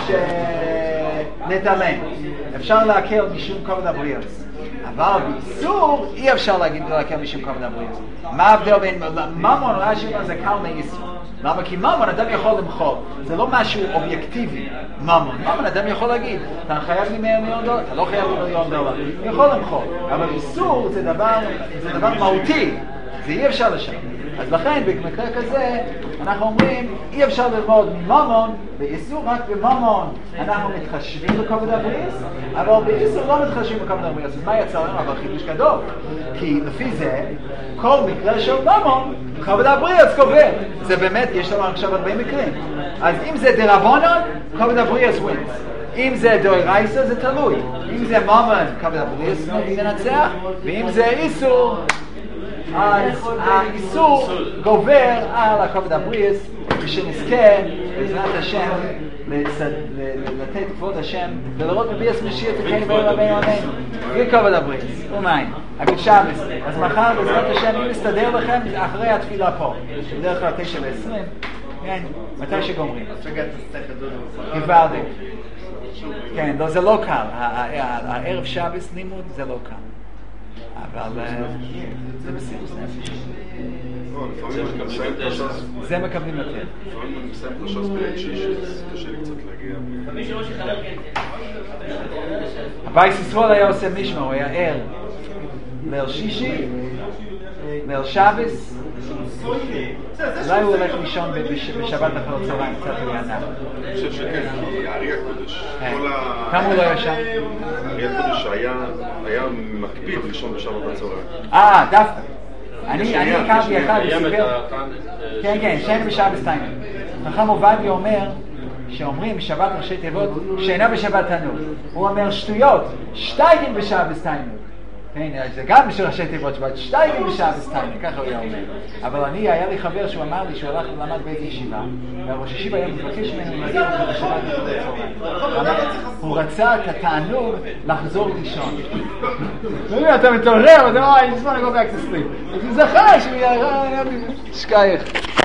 שנתעלם, אפשר להקל משום כבוד הבריאס. אבל באיסור אי אפשר להגיד להקל משום כבוד הבריאס. מה ההבדל בין ממון, רש"י אומר זה קל מאיסור. למה? כי ממון אדם יכול למחול, זה לא משהו אובייקטיבי. ממון, ממון אדם יכול להגיד, אתה חייב לי מאה מיליון דולר, אתה לא חייב לי מיליון דולר, יכול למחול. אבל איסור זה דבר, זה דבר מהותי, זה אי אפשר לשנות. אז לכן במקרה כזה אנחנו אומרים אי אפשר ללמוד מממון, באיסור רק בממון אנחנו מתחשבים בכבוד הבריאס, אבל באיסור לא מתחשבים בכבוד הבריאס. אז מה יצא לנו? אבל חידוש גדול, כי לפי זה כל מקרה של ממון כבוד הבריאס קובר. זה באמת, יש לנו עכשיו הרבה מקרים. אז אם זה דרבנן, כבוד הבריאס ווינס. אם זה דאורייתא זה תלוי. אם זה ממון, כבוד הבריאס מנצח, ואם זה איסור, אז האיסור גובר על הכבוד הבריאס, ושנזכה בעזרת השם לתת כבוד השם ולראות בביאס משיח תקיים בין רבינו אמן וכבוד הבריאס ומים אגוד שבס. אז מחר בעזרת השם אם נסתדר לכם אחרי התפילה פה בדרך כלל תשע ועשרים, כן, מתי שגומרים גוואלדיק. כן, זה לא קל, הערב שבס לימוד זה לא קל, אבל זה בסירוס נפש. זה מקבלים יותר. לפעמים אני מסיים פרשת בראשית, קשה לי קצת להגיע. הבייס ישראל היה עושה משמע, הוא היה ער ליל שישי, ליל שבס, אולי הוא הולך לישון בשבת אחר הצהריים, קצת ליענה. אני חושב שכן, כי הארי הקודש, כמה הוא לא ישן? הארי הקודש היה מקפיד לישון בשבת הצהריים. אה, דווקא. אני הכרתי אחד וסיפר, כן כן, שאין בשעה בסטיינר. חכם עובדיה אומר שאומרים שבת ראשי תיבות שאינה בשבת תנור. הוא אומר שטויות, שטייגים בשעה בסטיינר. זה גם בשביל ראשי תיבות שבת, שטייגים בשעה בסטיינר, ככה הוא היה אומר. אבל אני, היה לי חבר שהוא אמר לי שהוא הלך ולמד בית ישיבה, והראש ישיבה היה מבקש ממנו להגיע בשבת הצהריים. הוא רצה את התענוג לחזור לישון. אתה מתעורר, אתה אומר, אני אשמח לגור back to sleep. הוא זכה שהוא היה... שקייך.